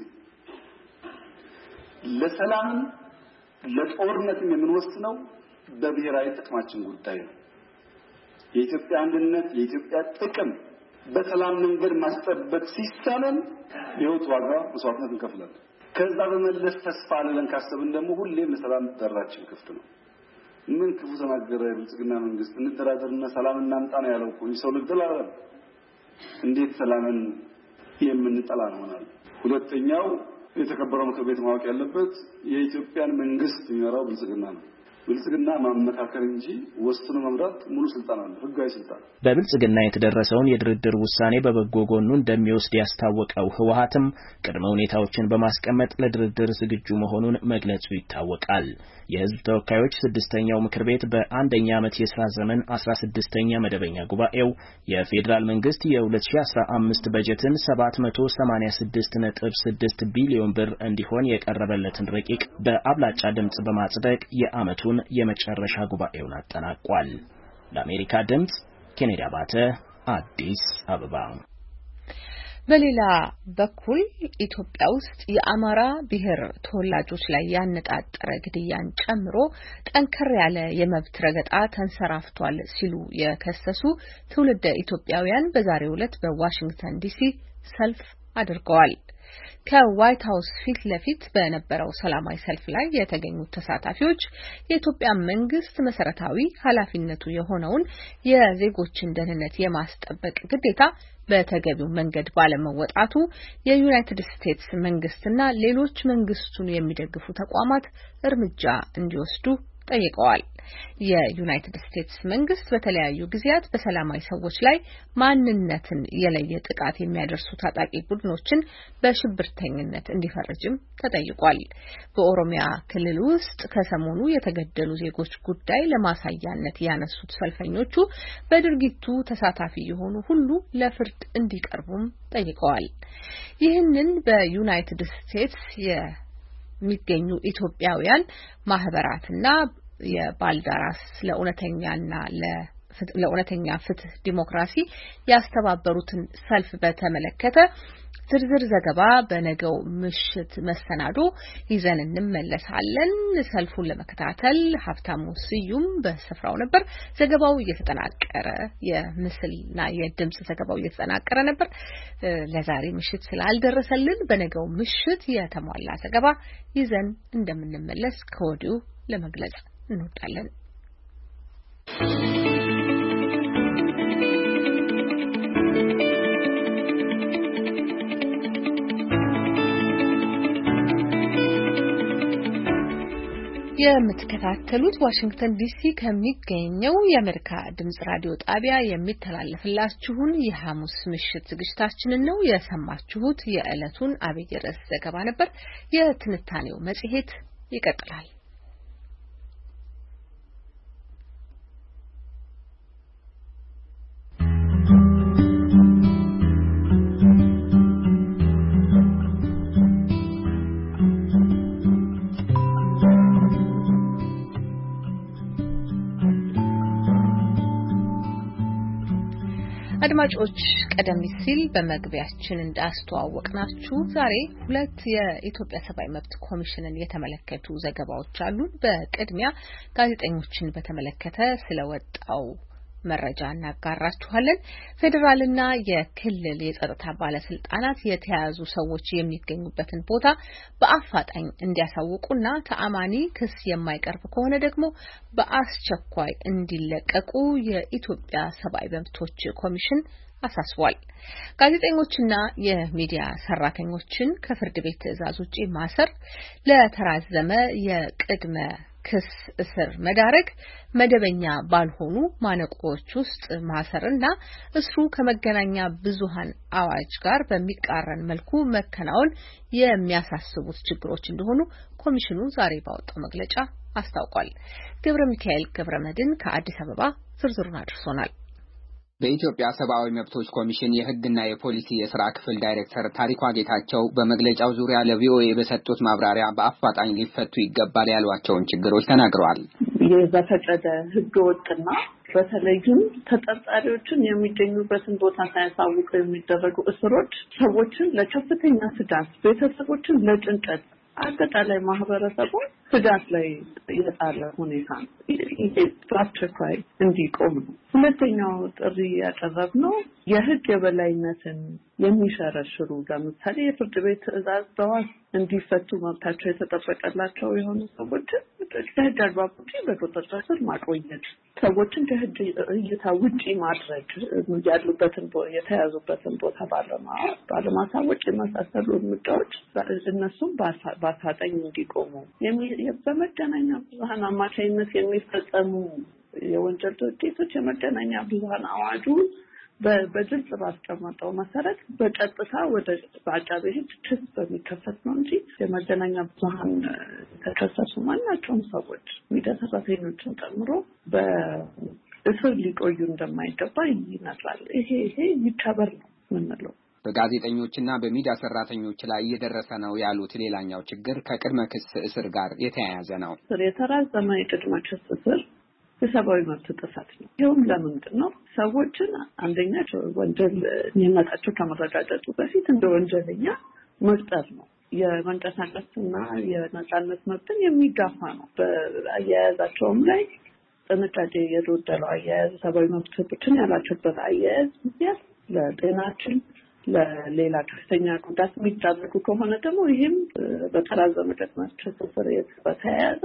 ለሰላም ለጦርነት የምንወስነው በብሔራዊ ጥቅማችን ጉዳይ ነው። የኢትዮጵያ አንድነት የኢትዮጵያ ጥቅም በሰላም መንገድ ማስጠበቅ ሲሳነን የህይወት ዋጋ መስዋዕትነት እንከፍላለን። ከዛ በመለስ ተስፋ አለን ካሰብን ደግሞ ሁሌም ለሰላም በራችን ክፍት ነው። ምን ክፉ ተናገረ ብልጽግና መንግስት እንደራደርና ሰላም እናምጣ ነው ያለው እኮ ሰው ልትላለ እንዴት ሰላምን የምንጠላ ነው ማለት። ሁለተኛው የተከበረው ምክር ቤት ማወቅ ያለበት የኢትዮጵያን መንግስት የሚመራው ብልጽግና ነው። ብልጽግና ማመካከር እንጂ ወስኖ መምራት ሙሉ ስልጣን አለ፣ ህጋዊ ስልጣን። በብልጽግና የተደረሰውን የድርድር ውሳኔ በበጎ ጎኑ እንደሚወስድ ያስታወቀው ህወሓትም ቅድመ ሁኔታዎችን በማስቀመጥ ለድርድር ዝግጁ መሆኑን መግለጹ ይታወቃል። የህዝብ ተወካዮች 6ኛው ምክር ቤት በአንደኛ ዓመት የሥራ ዘመን 16ኛ መደበኛ ጉባኤው የፌዴራል መንግስት የ2015 በጀትን 786.6 ቢሊዮን ብር እንዲሆን የቀረበለትን ረቂቅ በአብላጫ ድምጽ በማጽደቅ የዓመቱን የመጨረሻ ጉባኤውን አጠናቋል። ለአሜሪካ ድምጽ ኬኔዲ አባተ አዲስ አበባ። በሌላ በኩል ኢትዮጵያ ውስጥ የአማራ ብሔር ተወላጆች ላይ ያነጣጠረ ግድያን ጨምሮ ጠንከር ያለ የመብት ረገጣ ተንሰራፍቷል ሲሉ የከሰሱ ትውልደ ኢትዮጵያውያን በዛሬው ዕለት በዋሽንግተን ዲሲ ሰልፍ አድርገዋል። ከዋይት ሃውስ ፊት ለፊት በነበረው ሰላማዊ ሰልፍ ላይ የተገኙት ተሳታፊዎች የኢትዮጵያ መንግስት መሰረታዊ ኃላፊነቱ የሆነውን የዜጎችን ደህንነት የማስጠበቅ ግዴታ በተገቢው መንገድ ባለመወጣቱ የዩናይትድ ስቴትስ መንግስትና ሌሎች መንግስቱን የሚደግፉ ተቋማት እርምጃ እንዲወስዱ ጠይቀዋል። የዩናይትድ ስቴትስ መንግስት በተለያዩ ጊዜያት በሰላማዊ ሰዎች ላይ ማንነትን የለየ ጥቃት የሚያደርሱ ታጣቂ ቡድኖችን በሽብርተኝነት እንዲፈርጅም ተጠይቋል። በኦሮሚያ ክልል ውስጥ ከሰሞኑ የተገደሉ ዜጎች ጉዳይ ለማሳያነት ያነሱት ሰልፈኞቹ በድርጊቱ ተሳታፊ የሆኑ ሁሉ ለፍርድ እንዲቀርቡም ጠይቀዋል። ይህንን በዩናይትድ ስቴትስ የሚገኙ ኢትዮጵያውያን ማህበራትና የባልደራስ ለእውነተኛ ፍትህ ዲሞክራሲ ያስተባበሩትን ሰልፍ በተመለከተ ዝርዝር ዘገባ በነገው ምሽት መሰናዶ ይዘን እንመለሳለን። ሰልፉን ለመከታተል ሀብታሙ ስዩም በስፍራው ነበር። ዘገባው እየተጠናቀረ የምስልና የድምጽ ዘገባው እየተጠናቀረ ነበር። ለዛሬ ምሽት ስላልደረሰልን በነገው ምሽት የተሟላ ዘገባ ይዘን እንደምንመለስ ከወዲሁ ለመግለጽ እንወዳለን። የምትከታተሉት ዋሽንግተን ዲሲ ከሚገኘው የአሜሪካ ድምጽ ራዲዮ ጣቢያ የሚተላለፍላችሁን የሐሙስ ምሽት ዝግጅታችንን ነው የሰማችሁት። የዕለቱን አብይ ርዕስ ዘገባ ነበር። የትንታኔው መጽሔት ይቀጥላል። አድማጮች ቀደም ሲል በመግቢያችን እንዳስተዋወቅናችሁ ዛሬ ሁለት የኢትዮጵያ ሰብአዊ መብት ኮሚሽንን የተመለከቱ ዘገባዎች አሉን። በቅድሚያ ጋዜጠኞችን በተመለከተ ስለወጣው መረጃ እናጋራችኋለን። ፌዴራልና የክልል የጸጥታ ባለስልጣናት የተያዙ ሰዎች የሚገኙበትን ቦታ በአፋጣኝ እንዲያሳውቁና ተአማኒ ክስ የማይቀርብ ከሆነ ደግሞ በአስቸኳይ እንዲለቀቁ የኢትዮጵያ ሰብአዊ መብቶች ኮሚሽን አሳስቧል። ጋዜጠኞችና የሚዲያ ሰራተኞችን ከፍርድ ቤት ትዕዛዝ ውጪ ማሰር፣ ለተራዘመ የቅድመ ክስ እስር መዳረግ፣ መደበኛ ባልሆኑ ማነቆዎች ውስጥ ማሰርና እስሩ ከመገናኛ ብዙሃን አዋጅ ጋር በሚቃረን መልኩ መከናወን የሚያሳስቡት ችግሮች እንደሆኑ ኮሚሽኑ ዛሬ ባወጣው መግለጫ አስታውቋል። ገብረ ሚካኤል ገብረ መድን ከአዲስ አበባ ዝርዝሩን አድርሶናል። በኢትዮጵያ ሰብአዊ መብቶች ኮሚሽን የሕግና የፖሊሲ የሥራ ክፍል ዳይሬክተር ታሪኳ ጌታቸው በመግለጫው ዙሪያ ለቪኦኤ በሰጡት ማብራሪያ በአፋጣኝ ሊፈቱ ይገባል ያሏቸውን ችግሮች ተናግረዋል። የዘፈቀደ ሕገወጥና በተለይም ተጠርጣሪዎችን የሚገኙበትን ቦታ ሳያሳውቁ የሚደረጉ እስሮች ሰዎችን ለከፍተኛ ስጋት፣ ቤተሰቦችን ለጭንቀት፣ አጠቃላይ ማህበረሰቡ ስጋት ላይ የጣለ ሁኔታ ነው። ይሄ በአስቸኳይ እንዲቆም ነው። ሁለተኛው ጥሪ ያቀረብነው የህግ የበላይነትን የሚሸረሽሩ ለምሳሌ የፍርድ ቤት ትዕዛዝ በዋስ እንዲፈቱ መብታቸው የተጠበቀላቸው የሆኑ ሰዎችን ከህግ አግባብ ውጪ በቁጥጥር ስር ማቆየት፣ ሰዎችን ከህግ እይታ ውጪ ማድረግ፣ ያሉበትን የተያዙበትን ቦታ ባለማሳወቅ የመሳሰሉ እርምጃዎች እነሱም በአፋጣኝ እንዲቆሙ፣ በመገናኛ ብዙኃን አማካኝነት የሚፈጸሙ የወንጀል ድርጊቶች የመገናኛ ብዙኃን አዋጁ በግልጽ ባስቀመጠው መሰረት በቀጥታ ወደ በአቃቤ ሕግ ክስ በሚከፈት ነው እንጂ የመገናኛ ብዙኃን ተከሰሱ ማናቸውም ሰዎች ሚዲያ ሰራተኞችን ጨምሮ በእስር ሊቆዩ እንደማይገባ ይነግራል። ይሄ ይከበር ነው የምንለው። በጋዜጠኞችና በሚዲያ ሰራተኞች ላይ እየደረሰ ነው ያሉት ሌላኛው ችግር ከቅድመ ክስ እስር ጋር የተያያዘ ነው። የተራዘመ የቅድመ ክስ እስር የሰብአዊ መብት ጥሰት ነው። ይኸውም ለምንድን ነው? ሰዎችን አንደኛ ወንጀለኝነታቸው ከመረጋገጡ በፊት እንደ ወንጀለኛ መቅጠር ነው። የመንቀሳቀስና የነጻነት መብትን የሚጋፋ ነው። በአያያዛቸውም ላይ ጥንቃቄ የጎደለው አያያዝ፣ ሰብአዊ መብቶችን ያላቸበት አያያዝ ምክንያት ለጤናችን ለሌላ ከፍተኛ ጉዳት የሚዳረጉ ከሆነ ደግሞ ይህም በተራዘመ ቅድመ ክስ እስር በተያያዘ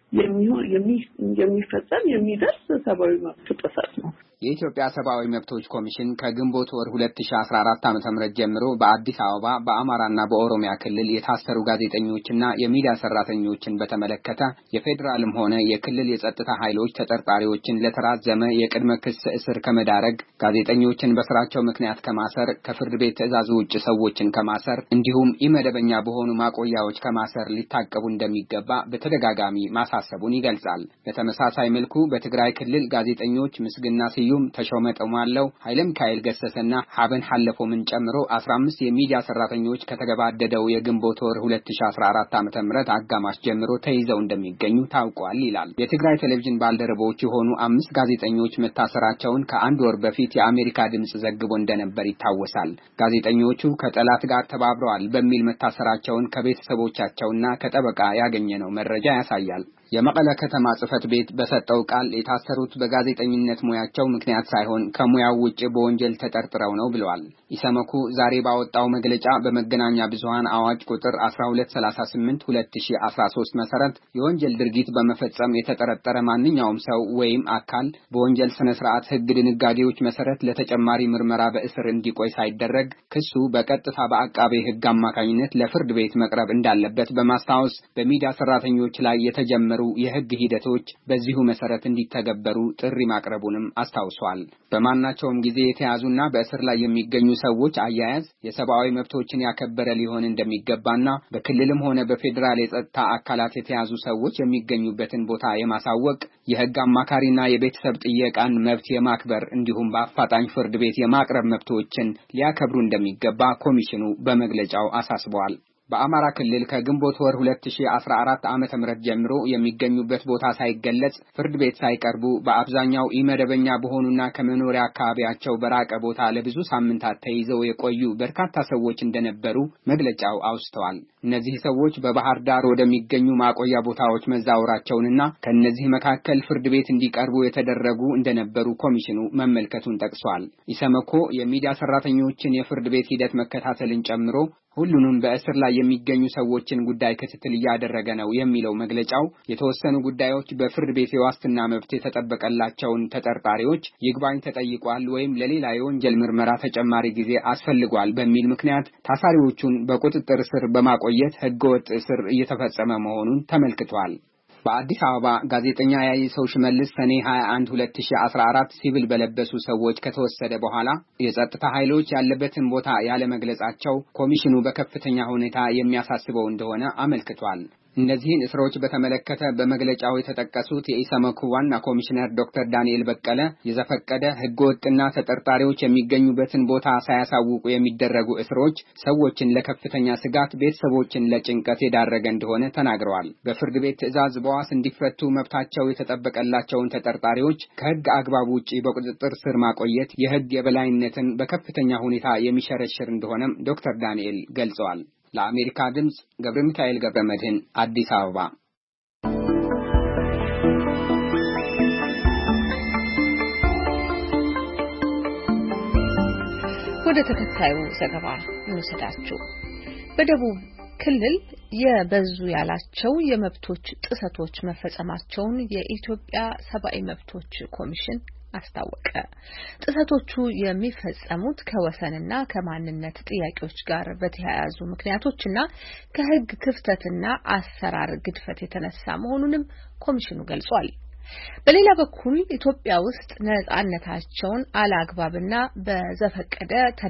የሚፈጸም የሚደርስ ሰብአዊ መብት ጥሰት ነው። የኢትዮጵያ ሰብአዊ መብቶች ኮሚሽን ከግንቦት ወር 2014 ዓ.ም ጀምሮ በአዲስ አበባ በአማራና በኦሮሚያ ክልል የታሰሩ ጋዜጠኞችና የሚዲያ ሰራተኞችን በተመለከተ የፌዴራልም ሆነ የክልል የጸጥታ ኃይሎች ተጠርጣሪዎችን ለተራዘመ የቅድመ ክስ እስር ከመዳረግ፣ ጋዜጠኞችን በስራቸው ምክንያት ከማሰር፣ ከፍርድ ቤት ትዕዛዝ ውጭ ሰዎችን ከማሰር እንዲሁም ኢመደበኛ በሆኑ ማቆያዎች ከማሰር ሊታቀቡ እንደሚገባ በተደጋጋሚ ማሳሰቡን ይገልጻል። በተመሳሳይ መልኩ በትግራይ ክልል ጋዜጠኞች ምስግና ስዩም፣ ተሾመ ጠሟለው፣ ኃይለ ሚካኤል ገሰሰና ሀበን ሐለፎምን ጨምሮ 15 የሚዲያ ሰራተኞች ከተገባደደው የግንቦት ወር 2014 ዓ.ም አጋማሽ ጀምሮ ተይዘው እንደሚገኙ ታውቋል ይላል። የትግራይ ቴሌቪዥን ባልደረቦች የሆኑ 5 ጋዜጠኞች መታሰራቸውን ከአንድ ወር በፊት የአሜሪካ ድምጽ ዘግቦ እንደነበር ይታወሳል። ጋዜጠኞቹ ከጠላት ጋር ተባብረዋል በሚል መታሰራቸውን ከቤተሰቦቻቸውና ከጠበቃ ያገኘነው መረጃ ያሳያል። የመቀለ ከተማ ጽሕፈት ቤት በሰጠው ቃል የታሰሩት በጋዜጠኝነት ሙያቸው ምክንያት ሳይሆን ከሙያው ውጭ በወንጀል ተጠርጥረው ነው ብለዋል። ኢሰመኮ ዛሬ ባወጣው መግለጫ በመገናኛ ብዙኃን አዋጅ ቁጥር 1238/2013 መሰረት የወንጀል ድርጊት በመፈጸም የተጠረጠረ ማንኛውም ሰው ወይም አካል በወንጀል ስነ ስርዓት ሕግ ድንጋጌዎች መሰረት ለተጨማሪ ምርመራ በእስር እንዲቆይ ሳይደረግ ክሱ በቀጥታ በአቃቤ ሕግ አማካኝነት ለፍርድ ቤት መቅረብ እንዳለበት በማስታወስ በሚዲያ ሰራተኞች ላይ የተጀመሩ የሕግ ሂደቶች በዚሁ መሰረት እንዲተገበሩ ጥሪ ማቅረቡንም አስታውሷል። በማናቸውም ጊዜ የተያዙና በእስር ላይ የሚገኙ ሰዎች አያያዝ የሰብአዊ መብቶችን ያከበረ ሊሆን እንደሚገባና በክልልም ሆነ በፌዴራል የጸጥታ አካላት የተያዙ ሰዎች የሚገኙበትን ቦታ የማሳወቅ የሕግ አማካሪና የቤተሰብ ጥየቃን መብት የማክበር እንዲሁም በአፋጣኝ ፍርድ ቤት የማቅረብ መብቶችን ሊያከብሩ እንደሚገባ ኮሚሽኑ በመግለጫው አሳስበዋል። በአማራ ክልል ከግንቦት ወር 2014 ዓ.ም ጀምሮ የሚገኙበት ቦታ ሳይገለጽ ፍርድ ቤት ሳይቀርቡ በአብዛኛው ኢመደበኛ በሆኑና ከመኖሪያ አካባቢያቸው በራቀ ቦታ ለብዙ ሳምንታት ተይዘው የቆዩ በርካታ ሰዎች እንደነበሩ መግለጫው አውስተዋል። እነዚህ ሰዎች በባህር ዳር ወደሚገኙ ማቆያ ቦታዎች መዛወራቸውንና ከነዚህ መካከል ፍርድ ቤት እንዲቀርቡ የተደረጉ እንደነበሩ ኮሚሽኑ መመልከቱን ጠቅሷል። ኢሰመኮ የሚዲያ ሰራተኞችን የፍርድ ቤት ሂደት መከታተልን ጨምሮ ሁሉንም በእስር ላይ የሚገኙ ሰዎችን ጉዳይ ክትትል እያደረገ ነው የሚለው መግለጫው የተወሰኑ ጉዳዮች በፍርድ ቤት የዋስትና መብት የተጠበቀላቸውን ተጠርጣሪዎች ይግባኝ ተጠይቋል ወይም ለሌላ የወንጀል ምርመራ ተጨማሪ ጊዜ አስፈልጓል በሚል ምክንያት ታሳሪዎቹን በቁጥጥር ስር በማቆየት ህገወጥ እስር እየተፈጸመ መሆኑን ተመልክቷል። በአዲስ አበባ ጋዜጠኛ ያይሰው ሽመልስ ሰኔ 21 2014 ሲቪል በለበሱ ሰዎች ከተወሰደ በኋላ የጸጥታ ኃይሎች ያለበትን ቦታ ያለ መግለጻቸው ኮሚሽኑ በከፍተኛ ሁኔታ የሚያሳስበው እንደሆነ አመልክቷል። እነዚህን እስሮች በተመለከተ በመግለጫው የተጠቀሱት የኢሰመኮ ዋና ኮሚሽነር ዶክተር ዳንኤል በቀለ የዘፈቀደ ህገወጥና ተጠርጣሪዎች የሚገኙበትን ቦታ ሳያሳውቁ የሚደረጉ እስሮች ሰዎችን ለከፍተኛ ስጋት፣ ቤተሰቦችን ለጭንቀት የዳረገ እንደሆነ ተናግረዋል። በፍርድ ቤት ትዕዛዝ በዋስ እንዲፈቱ መብታቸው የተጠበቀላቸውን ተጠርጣሪዎች ከህግ አግባብ ውጪ በቁጥጥር ስር ማቆየት የህግ የበላይነትን በከፍተኛ ሁኔታ የሚሸረሽር እንደሆነም ዶክተር ዳንኤል ገልጸዋል። ለአሜሪካ ድምጽ ገብረ ሚካኤል ገብረ መድህን አዲስ አበባ። ወደ ተከታዩ ዘገባ እንወስዳችሁ። በደቡብ ክልል የበዙ ያላቸው የመብቶች ጥሰቶች መፈጸማቸውን የኢትዮጵያ ሰብአዊ መብቶች ኮሚሽን አስታወቀ። ጥሰቶቹ የሚፈጸሙት ከወሰንና ከማንነት ጥያቄዎች ጋር በተያያዙ ምክንያቶችና ከህግ ክፍተትና አሰራር ግድፈት የተነሳ መሆኑንም ኮሚሽኑ ገልጿል። በሌላ በኩል ኢትዮጵያ ውስጥ ነጻነታቸውን አላግባብና በዘፈቀደ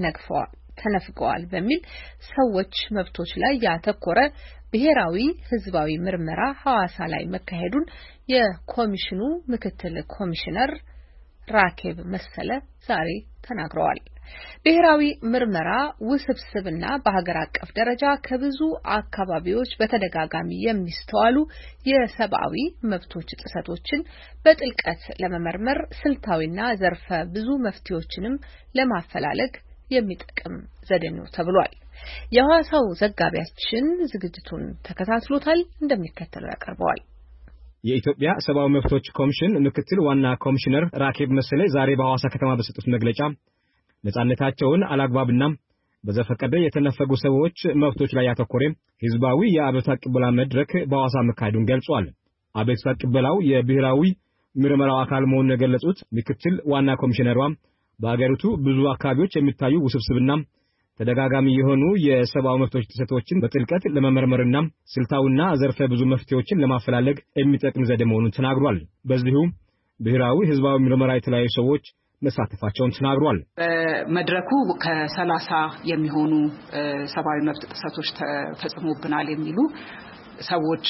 ተነፍገዋል በሚል ሰዎች መብቶች ላይ ያተኮረ ብሔራዊ ህዝባዊ ምርመራ ሐዋሳ ላይ መካሄዱን የኮሚሽኑ ምክትል ኮሚሽነር ራኬብ መሰለ ዛሬ ተናግረዋል። ብሔራዊ ምርመራ ውስብስብና በሀገር አቀፍ ደረጃ ከብዙ አካባቢዎች በተደጋጋሚ የሚስተዋሉ የሰብአዊ መብቶች ጥሰቶችን በጥልቀት ለመመርመር ስልታዊና ዘርፈ ብዙ መፍትሄዎችንም ለማፈላለግ የሚጠቅም ዘዴ ነው ተብሏል። የሐዋሳው ዘጋቢያችን ዝግጅቱን ተከታትሎታል፣ እንደሚከተለው ያቀርበዋል። የኢትዮጵያ ሰብአዊ መብቶች ኮሚሽን ምክትል ዋና ኮሚሽነር ራኬብ መሰለ ዛሬ በሐዋሳ ከተማ በሰጡት መግለጫ ነጻነታቸውን አላግባብና በዘፈቀደ የተነፈጉ ሰዎች መብቶች ላይ ያተኮረ ህዝባዊ የአቤቱታ ቅበላ መድረክ በሐዋሳ መካሄዱን ገልጿል። አቤቱታ ቅበላው የብሔራዊ ምርመራው አካል መሆኑን የገለጹት ምክትል ዋና ኮሚሽነሯ በአገሪቱ ብዙ አካባቢዎች የሚታዩ ውስብስብና ተደጋጋሚ የሆኑ የሰብአዊ መብቶች ጥሰቶችን በጥልቀት ለመመርመርና ስልታዊና ዘርፈ ብዙ መፍትሄዎችን ለማፈላለግ የሚጠቅም ዘዴ መሆኑን ተናግሯል። በዚሁ ብሔራዊ ህዝባዊ ምርመራ የተለያዩ ሰዎች መሳተፋቸውን ተናግሯል። መድረኩ ከ30 የሚሆኑ ሰብአዊ መብት ጥሰቶች ተፈጽሞብናል የሚሉ ሰዎች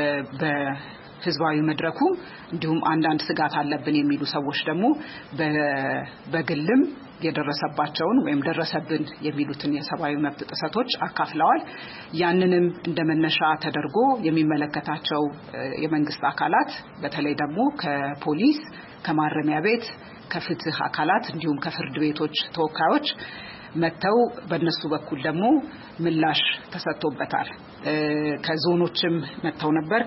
በህዝባዊ መድረኩ እንዲሁም አንዳንድ ስጋት አለብን የሚሉ ሰዎች ደግሞ በግልም የደረሰባቸውን ወይም ደረሰብን የሚሉትን የሰብአዊ መብት ጥሰቶች አካፍለዋል። ያንንም እንደመነሻ ተደርጎ የሚመለከታቸው የመንግስት አካላት በተለይ ደግሞ ከፖሊስ፣ ከማረሚያ ቤት፣ ከፍትህ አካላት እንዲሁም ከፍርድ ቤቶች ተወካዮች መተው በእነሱ በኩል ደግሞ ምላሽ ተሰጥቶበታል። ከዞኖችም መተው ነበር፣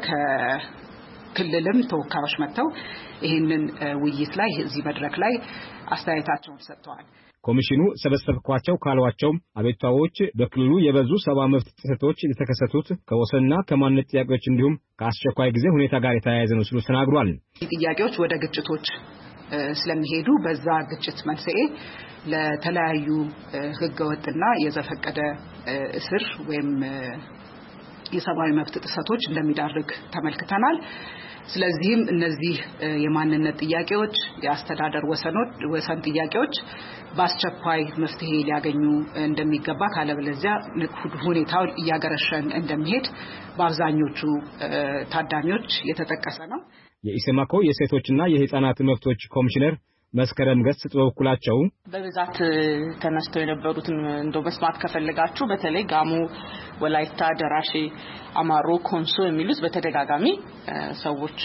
ከክልልም ተወካዮች መተው ይሄንን ውይይት ላይ እዚህ መድረክ ላይ አስተያየታቸውን ሰጥተዋል። ኮሚሽኑ ሰበሰብኳቸው ካሏቸው አቤቱታዎች በክልሉ የበዙ ሰብአዊ መብት ጥሰቶች የተከሰቱት ከወሰንና ከማንነት ጥያቄዎች እንዲሁም ከአስቸኳይ ጊዜ ሁኔታ ጋር የተያያዘ ነው ሲሉ ተናግሯል። ጥያቄዎች ወደ ግጭቶች ስለሚሄዱ በዛ ግጭት መንስኤ ለተለያዩ ህገወጥና የዘፈቀደ እስር ወይም የሰብአዊ መብት ጥሰቶች እንደሚዳርግ ተመልክተናል። ስለዚህም እነዚህ የማንነት ጥያቄዎች፣ የአስተዳደር ወሰን ጥያቄዎች በአስቸኳይ መፍትሄ ሊያገኙ እንደሚገባ ካለበለዚያ ሁኔታው እያገረሸን እንደሚሄድ በአብዛኞቹ ታዳሚዎች የተጠቀሰ ነው። የኢሰመኮ የሴቶችና የህፃናት መብቶች ኮሚሽነር መስከረም ገጽ በበኩላቸው በብዛት ተነስተው የነበሩትን እንደው መስማት ከፈለጋችሁ በተለይ ጋሞ፣ ወላይታ፣ ደራሼ፣ አማሮ፣ ኮንሶ የሚሉት በተደጋጋሚ ሰዎች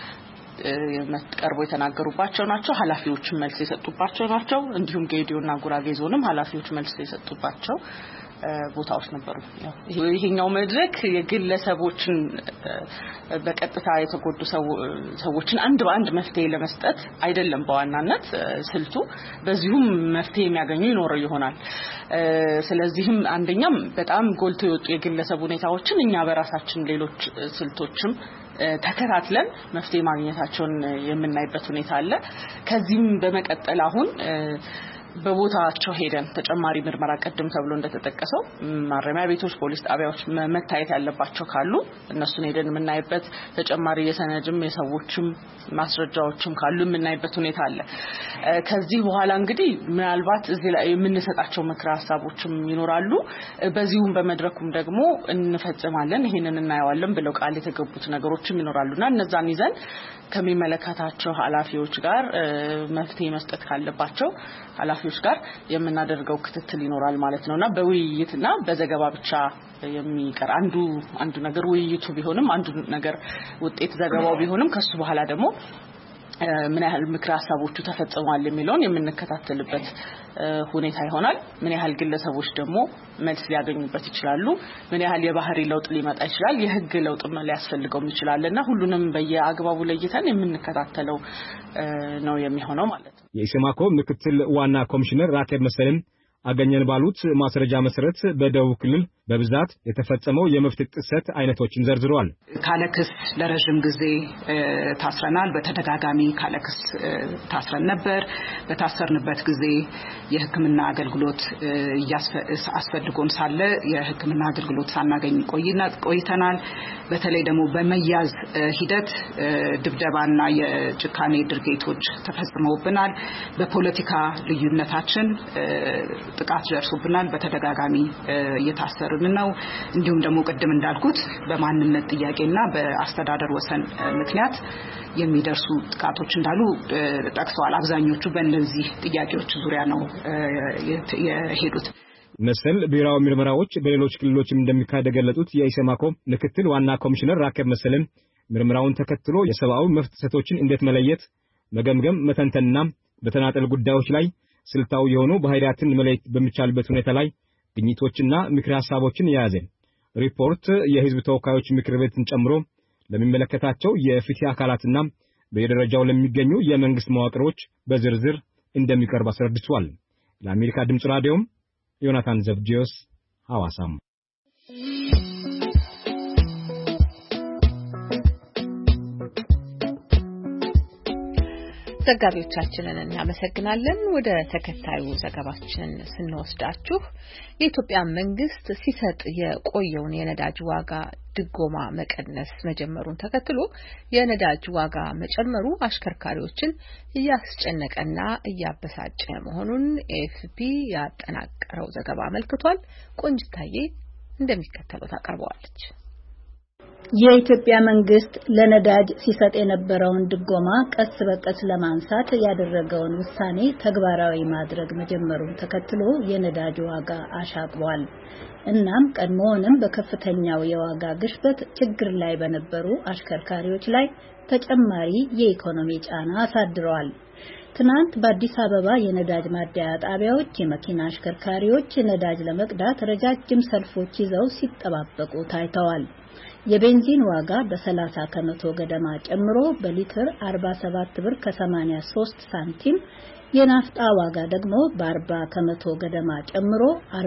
ቀርቦ የተናገሩባቸው ናቸው። ኃላፊዎችም መልስ የሰጡባቸው ናቸው። እንዲሁም ጌዲዮና ጉራጌ ዞንም ኃላፊዎች መልስ የሰጡባቸው ቦታዎች ነበሩ። ይሄኛው መድረክ የግለሰቦችን በቀጥታ የተጎዱ ሰዎችን አንድ በአንድ መፍትሄ ለመስጠት አይደለም በዋናነት ስልቱ፣ በዚሁም መፍትሄ የሚያገኙ ይኖር ይሆናል። ስለዚህም አንደኛም በጣም ጎልቶ የወጡ የግለሰብ ሁኔታዎችን እኛ በራሳችን ሌሎች ስልቶችም ተከታትለን መፍትሄ ማግኘታቸውን የምናይበት ሁኔታ አለ። ከዚህም በመቀጠል አሁን በቦታቸው ሄደን ተጨማሪ ምርመራ ቀደም ተብሎ እንደተጠቀሰው ማረሚያ ቤቶች ፖሊስ ጣቢያዎች መታየት ያለባቸው ካሉ እነሱን ሄደን የምናይበት ተጨማሪ የሰነድም የሰዎችም ማስረጃዎችም ካሉ የምናይበት ሁኔታ አለ። ከዚህ በኋላ እንግዲህ ምናልባት እዚህ ላይ የምንሰጣቸው ምክረ ሐሳቦችም ይኖራሉ። በዚሁም በመድረኩም ደግሞ እንፈጽማለን ይሄንን እናያዋለን ብለው ቃል የተገቡት ነገሮችም ይኖራሉና እነዛን ይዘን ከሚመለከታቸው ኃላፊዎች ጋር መፍትሄ መስጠት ካለባቸው ኃላፊዎች ጋር የምናደርገው ክትትል ይኖራል ማለት ነውና በውይይትና በዘገባ ብቻ የሚቀር አንዱ ነገር ውይይቱ ቢሆንም አንዱ ነገር ውጤት ዘገባው ቢሆንም ከሱ በኋላ ደግሞ ምን ያህል ምክረ ሐሳቦቹ ተፈጽመዋል የሚለውን የምንከታተልበት ሁኔታ ይሆናል። ምን ያህል ግለሰቦች ደግሞ መልስ ሊያገኙበት ይችላሉ፣ ምን ያህል የባህሪ ለውጥ ሊመጣ ይችላል፣ የህግ ለውጥ ሊያስፈልገው ይችላልና ሁሉንም በየአግባቡ ለይተን የምንከታተለው ነው የሚሆነው ማለት ነው። የኢሰማኮ ምክትል ዋና ኮሚሽነር ራኬብ መሰለም አገኘን ባሉት ማስረጃ መሰረት በደቡብ ክልል በብዛት የተፈጸመው የመብት ጥሰት አይነቶችን ዘርዝሯል። ካለክስ ለረጅም ጊዜ ታስረናል። በተደጋጋሚ ካለክስ ታስረን ነበር። በታሰርንበት ጊዜ የሕክምና አገልግሎት አስፈልጎን ሳለ የሕክምና አገልግሎት ሳናገኝ ቆይተናል። በተለይ ደግሞ በመያዝ ሂደት ድብደባና የጭካኔ ድርጊቶች ተፈጽመውብናል። በፖለቲካ ልዩነታችን ጥቃት ደርሶብናል። በተደጋጋሚ እየታሰርን ነው። እንዲሁም ደግሞ ቀደም እንዳልኩት በማንነት ጥያቄና በአስተዳደር ወሰን ምክንያት የሚደርሱ ጥቃቶች እንዳሉ ጠቅሰዋል። አብዛኞቹ በእነዚህ ጥያቄዎች ዙሪያ ነው የሄዱት። መሰል ብሔራዊ ምርመራዎች በሌሎች ክልሎችም እንደሚካሄድ ገለጹት። የኢሰማኮ ምክትል ዋና ኮሚሽነር ራኬብ መሰለም ምርመራውን ተከትሎ የሰብአዊ መብት ጥሰቶችን እንዴት መለየት፣ መገምገም፣ መተንተንና በተናጠል ጉዳዮች ላይ ስልታዊ የሆኑ ባህሪያትን መለየት በሚቻልበት ሁኔታ ላይ ግኝቶችና ምክረ ሐሳቦችን የያዘ ሪፖርት የሕዝብ ተወካዮች ምክር ቤትን ጨምሮ ለሚመለከታቸው የፍትህ አካላትና በየደረጃው ለሚገኙ የመንግስት መዋቅሮች በዝርዝር እንደሚቀርብ አስረድቷል። ለአሜሪካ ድምጽ ራዲዮ ዮናታን ዘብዲዮስ ሐዋሳም ዘጋቢዎቻችንን እናመሰግናለን። ወደ ተከታዩ ዘገባችን ስንወስዳችሁ የኢትዮጵያ መንግስት ሲሰጥ የቆየውን የነዳጅ ዋጋ ድጎማ መቀነስ መጀመሩን ተከትሎ የነዳጅ ዋጋ መጨመሩ አሽከርካሪዎችን እያስጨነቀና እያበሳጨ መሆኑን ኤፍፒ ያጠናቀረው ዘገባ አመልክቷል። ቆንጅታዬ እንደሚከተለው ታቀርበዋለች። የኢትዮጵያ መንግስት ለነዳጅ ሲሰጥ የነበረውን ድጎማ ቀስ በቀስ ለማንሳት ያደረገውን ውሳኔ ተግባራዊ ማድረግ መጀመሩን ተከትሎ የነዳጅ ዋጋ አሻቅቧል። እናም ቀድሞውንም በከፍተኛው የዋጋ ግሽበት ችግር ላይ በነበሩ አሽከርካሪዎች ላይ ተጨማሪ የኢኮኖሚ ጫና አሳድረዋል። ትናንት በአዲስ አበባ የነዳጅ ማደያ ጣቢያዎች የመኪና አሽከርካሪዎች ነዳጅ ለመቅዳት ረጃጅም ሰልፎች ይዘው ሲጠባበቁ ታይተዋል። የቤንዚን ዋጋ በ30 ከመቶ ገደማ ጨምሮ በሊትር 47 ብር ከ83 ሳንቲም፣ የናፍጣ ዋጋ ደግሞ በ40 ከመቶ ገደማ ጨምሮ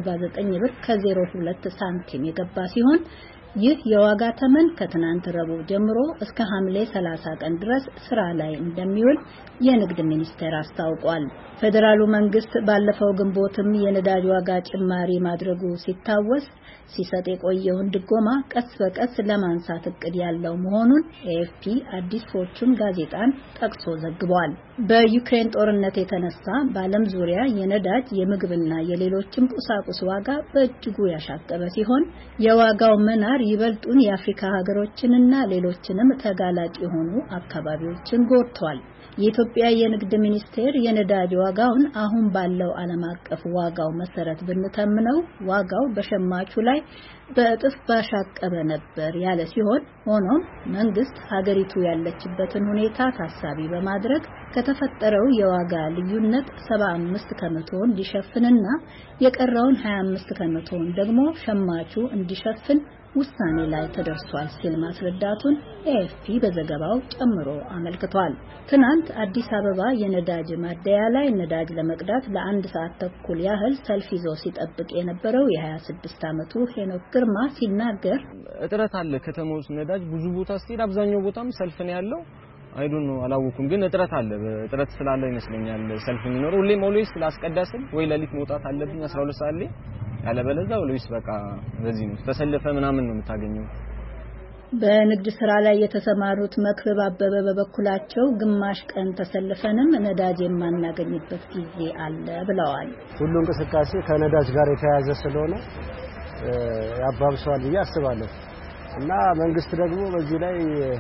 49 ብር ከ02 ሳንቲም የገባ ሲሆን ይህ የዋጋ ተመን ከትናንት ረቡዕ ጀምሮ እስከ ሐምሌ 30 ቀን ድረስ ስራ ላይ እንደሚውል የንግድ ሚኒስቴር አስታውቋል። ፌደራሉ መንግስት ባለፈው ግንቦትም የነዳጅ ዋጋ ጭማሪ ማድረጉ ሲታወስ ሲሰጥ የቆየውን ድጎማ ቀስ በቀስ ለማንሳት እቅድ ያለው መሆኑን ኤኤፍፒ አዲስ ፎርቹን ጋዜጣን ጠቅሶ ዘግቧል። በዩክሬን ጦርነት የተነሳ በዓለም ዙሪያ የነዳጅ የምግብና የሌሎችም ቁሳቁስ ዋጋ በእጅጉ ያሻቀበ ሲሆን የዋጋው መናር ይበልጡን የአፍሪካ ሀገሮችንና ሌሎችንም ተጋላጭ የሆኑ አካባቢዎችን ጎድቷል። የኢትዮጵያ የንግድ ሚኒስቴር የነዳጅ ዋጋውን አሁን ባለው ዓለም አቀፍ ዋጋው መሰረት ብንተምነው ዋጋው በሸማቹ ላይ በእጥፍ ባሻቀበ ነበር ያለ ሲሆን ሆኖም መንግስት ሀገሪቱ ያለችበትን ሁኔታ ታሳቢ በማድረግ ከተፈጠረው የዋጋ ልዩነት 75 ከመቶውን ሊሸፍንና የቀረውን 25 ከመቶውን ደግሞ ሸማቹ እንዲሸፍን ውሳኔ ላይ ተደርሷል ሲል ማስረዳቱን ኤኤፍፒ በዘገባው ጨምሮ አመልክቷል። ትናንት አዲስ አበባ የነዳጅ ማደያ ላይ ነዳጅ ለመቅዳት ለአንድ ሰዓት ተኩል ያህል ሰልፍ ይዞ ሲጠብቅ የነበረው የ26 ዓመቱ ሄኖክ ግርማ ሲናገር እጥረት አለ። ከተማው ነዳጅ ብዙ ቦታ ሲሄድ አብዛኛው ቦታም ሰልፍ ነው ያለው። አይዱን ነው አላወኩም ግን እጥረት አለ እጥረት ስላለ ይመስለኛል ሰልፍ የሚኖር ሁሌም ኦልዌይስ ላስቀዳስን ወይ ለሊት መውጣት አለብኝ 12 ሰዓት ላይ ያለበለዚያ ኦልዌይስ በቃ በዚህ ነው ተሰልፈ ምናምን ነው የምታገኘው በንግድ ስራ ላይ የተሰማሩት መክበብ አበበ በበኩላቸው ግማሽ ቀን ተሰልፈንም ነዳጅ የማናገኝበት ጊዜ አለ ብለዋል ሁሉ እንቅስቃሴ ከነዳጅ ጋር የተያያዘ ስለሆነ ያባብሰዋል ብዬ አስባለሁ እና መንግስት ደግሞ በዚህ ላይ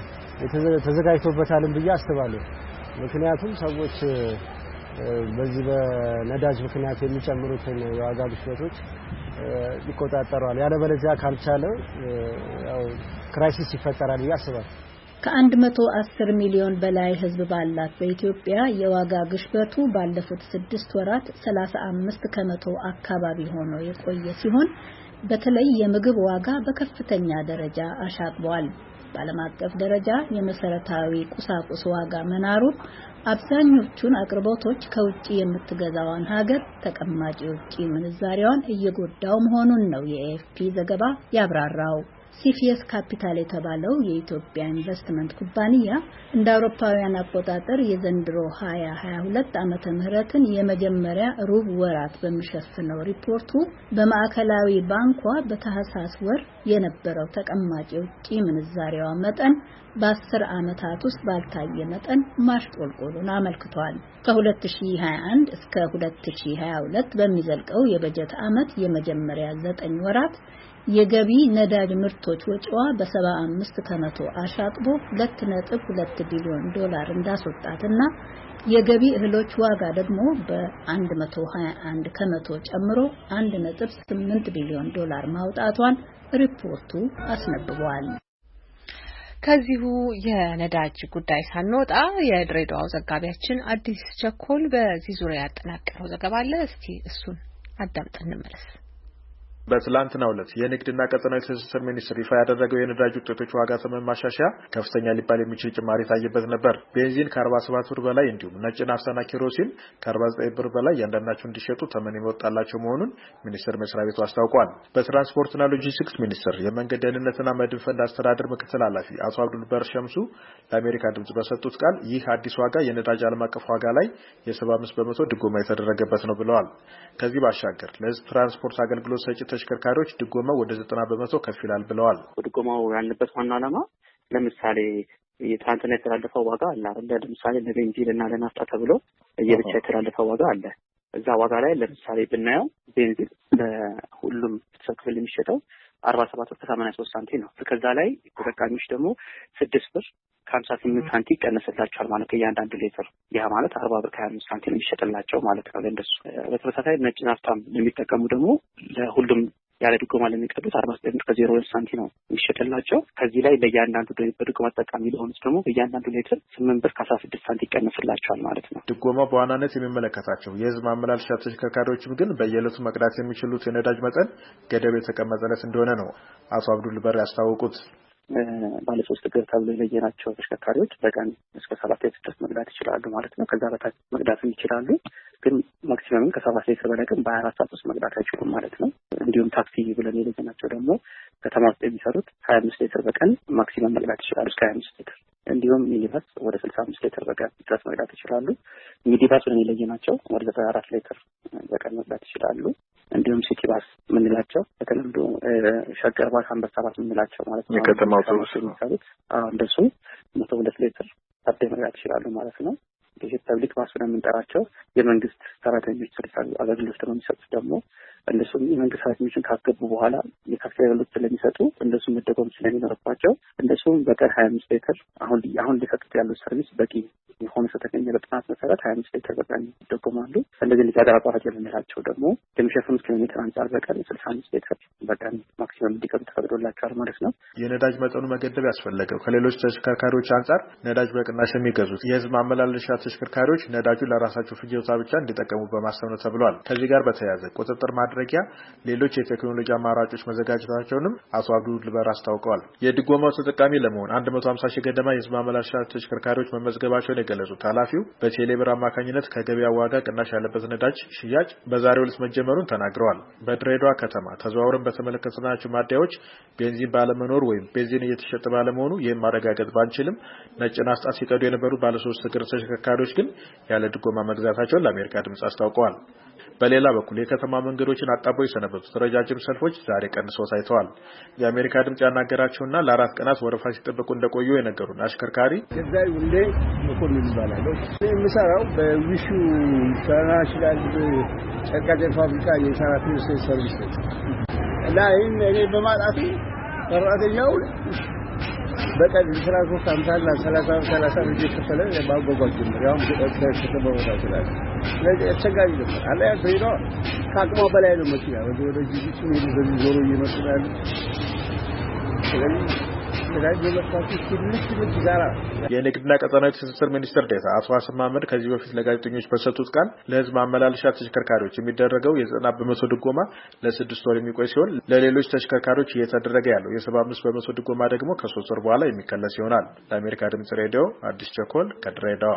ተዘጋጅቶበታል ብዬ አስባለሁ ምክንያቱም ሰዎች በዚህ በነዳጅ ምክንያት የሚጨምሩትን የዋጋ ግሽበቶች ይቆጣጠራል ያለበለዚያ ካልቻለ ያው ክራይሲስ ይፈጠራል ያስባል ከ110 ሚሊዮን በላይ ህዝብ ባላት በኢትዮጵያ የዋጋ ግሽበቱ ባለፉት 6 ወራት 35 ከመቶ አካባቢ ሆኖ የቆየ ሲሆን በተለይ የምግብ ዋጋ በከፍተኛ ደረጃ አሻቅቧል በዓለም አቀፍ ደረጃ የመሰረታዊ ቁሳቁስ ዋጋ መናሩ አብዛኞቹን አቅርቦቶች ከውጪ የምትገዛውን ሀገር ተቀማጭ የውጪ ምንዛሪዋን እየጎዳው መሆኑን ነው የኤኤፍፒ ዘገባ ያብራራው ሲፊኤስ ካፒታል የተባለው የኢትዮጵያ ኢንቨስትመንት ኩባንያ እንደ አውሮፓውያን አቆጣጠር የዘንድሮ 2022 ዓመተ ምህረትን የመጀመሪያ ሩብ ወራት በሚሸፍነው ሪፖርቱ በማዕከላዊ ባንኳ በታህሳስ ወር የነበረው ተቀማጭ የውጪ ምንዛሪዋ መጠን በ10 ዓመታት ውስጥ ባልታየ መጠን ማሽቆልቆሉን አመልክቷል። ከ2021 እስከ 2022 በሚዘልቀው የበጀት ዓመት የመጀመሪያ 9 ወራት የገቢ ነዳጅ ምርቶች ወጪዋ በ75 ከመቶ አሻቅቦ 2.2 ቢሊዮን ዶላር እንዳስወጣትና የገቢ እህሎች ዋጋ ደግሞ በ121 ከመቶ ጨምሮ 1.8 ቢሊዮን ዶላር ማውጣቷን ሪፖርቱ አስነብቧል። ከዚሁ የነዳጅ ጉዳይ ሳንወጣ የድሬዳዋው ዘጋቢያችን አዲስ ቸኮል በዚህ ዙሪያ ያጠናቀረው ዘገባ አለ። እስቲ እሱን አዳምጠን እንመለስ። በትላንትናው ዕለት የንግድና ቀጠናዊ ትስስር ሚኒስቴር ይፋ ያደረገው የነዳጅ ውጤቶች ዋጋ ተመን ማሻሻያ ከፍተኛ ሊባል የሚችል ጭማሪ ታየበት ነበር። ቤንዚን ከ47 ብር በላይ እንዲሁም ነጭ ናፍጣና ኬሮሲን ከ49 ብር በላይ ያንዳንዳቸው እንዲሸጡ ተመን የወጣላቸው መሆኑን ሚኒስቴር መስሪያ ቤቱ አስታውቋል። በትራንስፖርትና ሎጂስቲክስ ሚኒስቴር የመንገድ ደህንነትና መድን ፈንድ አስተዳደር ምክትል ኃላፊ አቶ አብዱል በር ሸምሱ ለአሜሪካ ድምጽ በሰጡት ቃል ይህ አዲስ ዋጋ የነዳጅ ዓለም አቀፍ ዋጋ ላይ የ75 በመቶ ድጎማ የተደረገበት ነው ብለዋል። ከዚህ ባሻገር ለህዝብ ትራንስፖርት አገልግሎት ሰጪ ተሽከርካሪዎች ድጎማው ወደ 90 በመቶ ከፍ ይላል ብለዋል። ድጎማው ያለበት ዋና ዓላማ ለምሳሌ የትራንስፖርት የተላለፈው ዋጋ አለ አይደል? ለምሳሌ ለቤንዚንና ለናፍጣ ተብሎ የብቻ የተላለፈው ዋጋ አለ። እዛ ዋጋ ላይ ለምሳሌ ብናየው ቤንዚን ለሁሉም ክፍል የሚሸጠው 47 ብር ከ83 ሳንቲም ነው። ከዛ ላይ ተጠቃሚዎች ደግሞ 6 ብር ከ58 ሳንቲም ይቀነስላቸዋል ማለት እያንዳንዱ ሊትር ያ ማለት 40 ብር ከ25 ሳንቲም የሚሸጥላቸው ማለት ነው። ለእንደሱ በተመሳሳይ ነጭ ናፍጣም የሚጠቀሙ ደግሞ ለሁሉም ያለ ድጎማ ለሚቀዱት 49 ብር ከ02 ሳንቲም ነው የሚሸጥላቸው። ከዚህ ላይ ለእያንዳንዱ በድጎማ ተጠቃሚ ለሆኑት ደግሞ በእያንዳንዱ ሊትር 8 ብር ከ16 ሳንቲም ይቀነስላቸዋል ማለት ነው። ድጎማው በዋናነት የሚመለከታቸው የህዝብ ማመላለሻ ተሽከርካሪዎችም ግን በየዕለቱ መቅዳት የሚችሉት የነዳጅ መጠን ገደብ የተቀመጠለት እንደሆነ ነው አቶ አብዱል በር ያስታወቁት። ባለ 3 እግር ተብሎ የለየናቸው ተሽከርካሪዎች በቀን እስከ 7 ሊትር ድረስ መቅዳት ይችላሉ ማለት ነው። ከዛ በታች መቅዳትም ይችላሉ፣ ግን ማክሲመም ከ7 ሊትር በላይ ግን በ24 ሰዓት ውስጥ መቅዳት አይችሉም ማለት ነው። እንዲሁም ታክሲ ብለን የለየናቸው ደግሞ ከተማ ውስጥ የሚሰሩት 25 ሊትር በቀን ማክሲመም መቅዳት ይችላሉ እስከ 25 ሊትር። እንዲሁም ሚኒባስ ወደ 65 ሊትር በቀን ድረስ መቅዳት ይችላሉ። ሚኒባስ ብለን የለየናቸው ወደ 94 ሊትር በቀን መቅዳት ይችላሉ። እንዲሁም ሲቲ ባስ የምንላቸው በተለምዶ ሸገር ባስ፣ አንበሳ ባስ የምንላቸው ማለት ነው የከተማ አውቶቡስ የሚሰሩት እንደሱ 102 ሊትር ታዲያ መቅዳት ይችላሉ ማለት ነው። ፐብሊክ ባስ ብለን የምንጠራቸው የመንግስት ሰራተኞች አገልግሎት ደግሞ የሚሰጡት ደግሞ እንደሱም የመንግስት ሰራተኞችን ካስገቡ በኋላ የታክሲ አገልግሎት ስለሚሰጡ እንደሱም መደጎም ስለሚኖርባቸው እንደሱም በቀን 25 ሊትር አሁን ሊሰጡት ያሉት ሰርቪስ በቂ የሆነ ከተገኘ በጥናት መሰረት 25 ሊትር በቀን ይደጎማሉ። እንደዚህ ሊቀር አቋራጭ የምንላቸው ደግሞ የሚሸፍኑት ኪሎ ሜትር አንጻር በቀን 65 ሊትር በቀን ማክሲመም እንዲቀዱ ተፈቅዶላቸዋል ማለት ነው። የነዳጅ መጠኑ መገደብ ያስፈለገው ከሌሎች ተሽከርካሪዎች አንጻር ነዳጅ በቅናሽ የሚገዙት የህዝብ ማመላለሻ ተሽከርካሪዎች ነዳጁን ለራሳቸው ፍጆታ ብቻ እንዲጠቀሙ በማሰብ ነው ተብሏል። ከዚህ ጋር በተያያዘ ቁጥጥር ማድረጊያ ሌሎች የቴክኖሎጂ አማራጮች መዘጋጀታቸውንም አቶ አብዱል በር አስታውቀዋል። የድጎማው ተጠቃሚ ለመሆን 150 ሺህ ገደማ የህዝብ ማመላለሻ ተሽከርካሪዎች መመዝገባቸውን የገለጹት ኃላፊው በቴሌብር አማካኝነት ከገበያ ዋጋ ቅናሽ ያለበት ነዳጅ ሽያጭ በዛሬው ዕለት መጀመሩን ተናግረዋል። በድሬዳዋ ከተማ ተዘዋውረን በተመለከትናቸው ማደያዎች ቤንዚን ባለመኖር ወይም ቤንዚን እየተሸጠ ባለመሆኑ ይህን ማረጋገጥ ባንችልም ነጭ ናፍጣ ሲቀዱ የነበሩ ባለሶስት እግር ተሽከርካሪዎች ግን ያለ ድጎማ መግዛታቸውን ለአሜሪካ ድምጽ አስታውቀዋል። በሌላ በኩል የከተማ መንገዶችን አጣበው የሰነበቱት ረጃጅም ሰልፎች ዛሬ ቀንሰው ታይተዋል። የአሜሪካ ድምጽ ያናገራቸውና ለ4 ቀናት ወረፋ ሲጠብቁ እንደቆዩ የነገሩን አሽከርካሪ ከዛይ ሁሌ መኮንን ይባላል። የምሰራው በዊሹ ኢንተርናሽናል ጨርቃጨርቅ ፋብሪካ የሰራተኞች ሰርቪስ ነው እና ይህን እኔ በማጣቴ ሰራተኛው በቀን ትራንስፖርት 50 ብር እየከፈለ ማጓጓዝ ጀመረ። ያው ከተማው ታችላል ስለዚህ አስቸጋሪ ነው። አለ ያለው ከአቅሟ በላይ ነው። መኪና ወደ ጅቡቲ በዚህ ዞሮ እየመጣሉ የንግድና ቀጠናዊ ትስስር ሚኒስትር ዴኤታ አቶ ሀሰን መሐመድ ከዚህ በፊት ለጋዜጠኞች በሰጡት ቃል ለህዝብ ማመላለሻ ተሽከርካሪዎች የሚደረገው የ90% ድጎማ ለ6 ወር የሚቆይ ሲሆን ለሌሎች ተሽከርካሪዎች እየተደረገ ያለው የ75% ድጎማ ደግሞ ከ3 ወር በኋላ የሚከለስ ይሆናል። ለአሜሪካ ድምጽ ሬዲዮ አዲስ ቸኮል ከድሬዳዋ።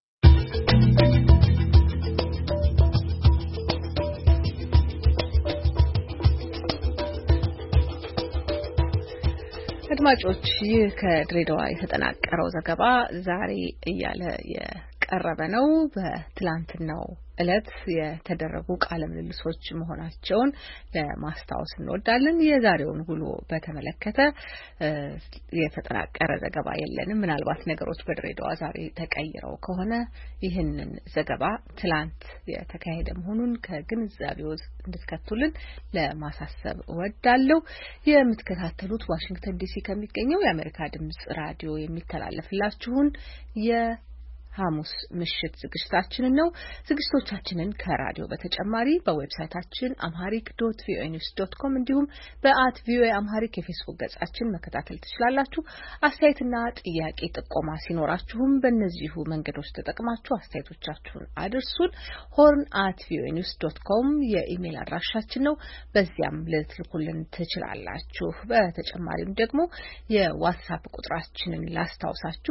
አድማጮች ይህ ከድሬዳዋ የተጠናቀረው ዘገባ ዛሬ እያለ የቀረበ ነው። በትላንትናው ዕለት የተደረጉ ቃለ ምልልሶች መሆናቸውን ለማስታወስ እንወዳለን። የዛሬውን ውሎ በተመለከተ የተጠናቀረ ዘገባ የለንም። ምናልባት ነገሮች በድሬዳዋ ዛሬ ተቀይረው ከሆነ ይህንን ዘገባ ትላንት የተካሄደ መሆኑን ከግንዛቤ ውስጥ እንድትከቱልን ለማሳሰብ እወዳለሁ። የምትከታተሉት ዋሽንግተን ዲሲ ከሚገኘው የአሜሪካ ድምጽ ራዲዮ የሚተላለፍላችሁን ሐሙስ ምሽት ዝግጅታችንን ነው። ዝግጅቶቻችንን ከራዲዮ በተጨማሪ በዌብሳይታችን amharic.voanews.com እንዲሁም @voa amharic የፌስቡክ ገጻችን መከታተል ትችላላችሁ። አስተያየትና ጥያቄ ጥቆማ ሲኖራችሁም በእነዚሁ መንገዶች ተጠቅማችሁ አስተያየቶቻችሁን አድርሱን። horn@voanews.com የኢሜል አድራሻችን ነው። በዚያም ልትልኩልን ትችላላችሁ። በተጨማሪም ደግሞ የዋትስአፕ ቁጥራችንን ላስታውሳችሁ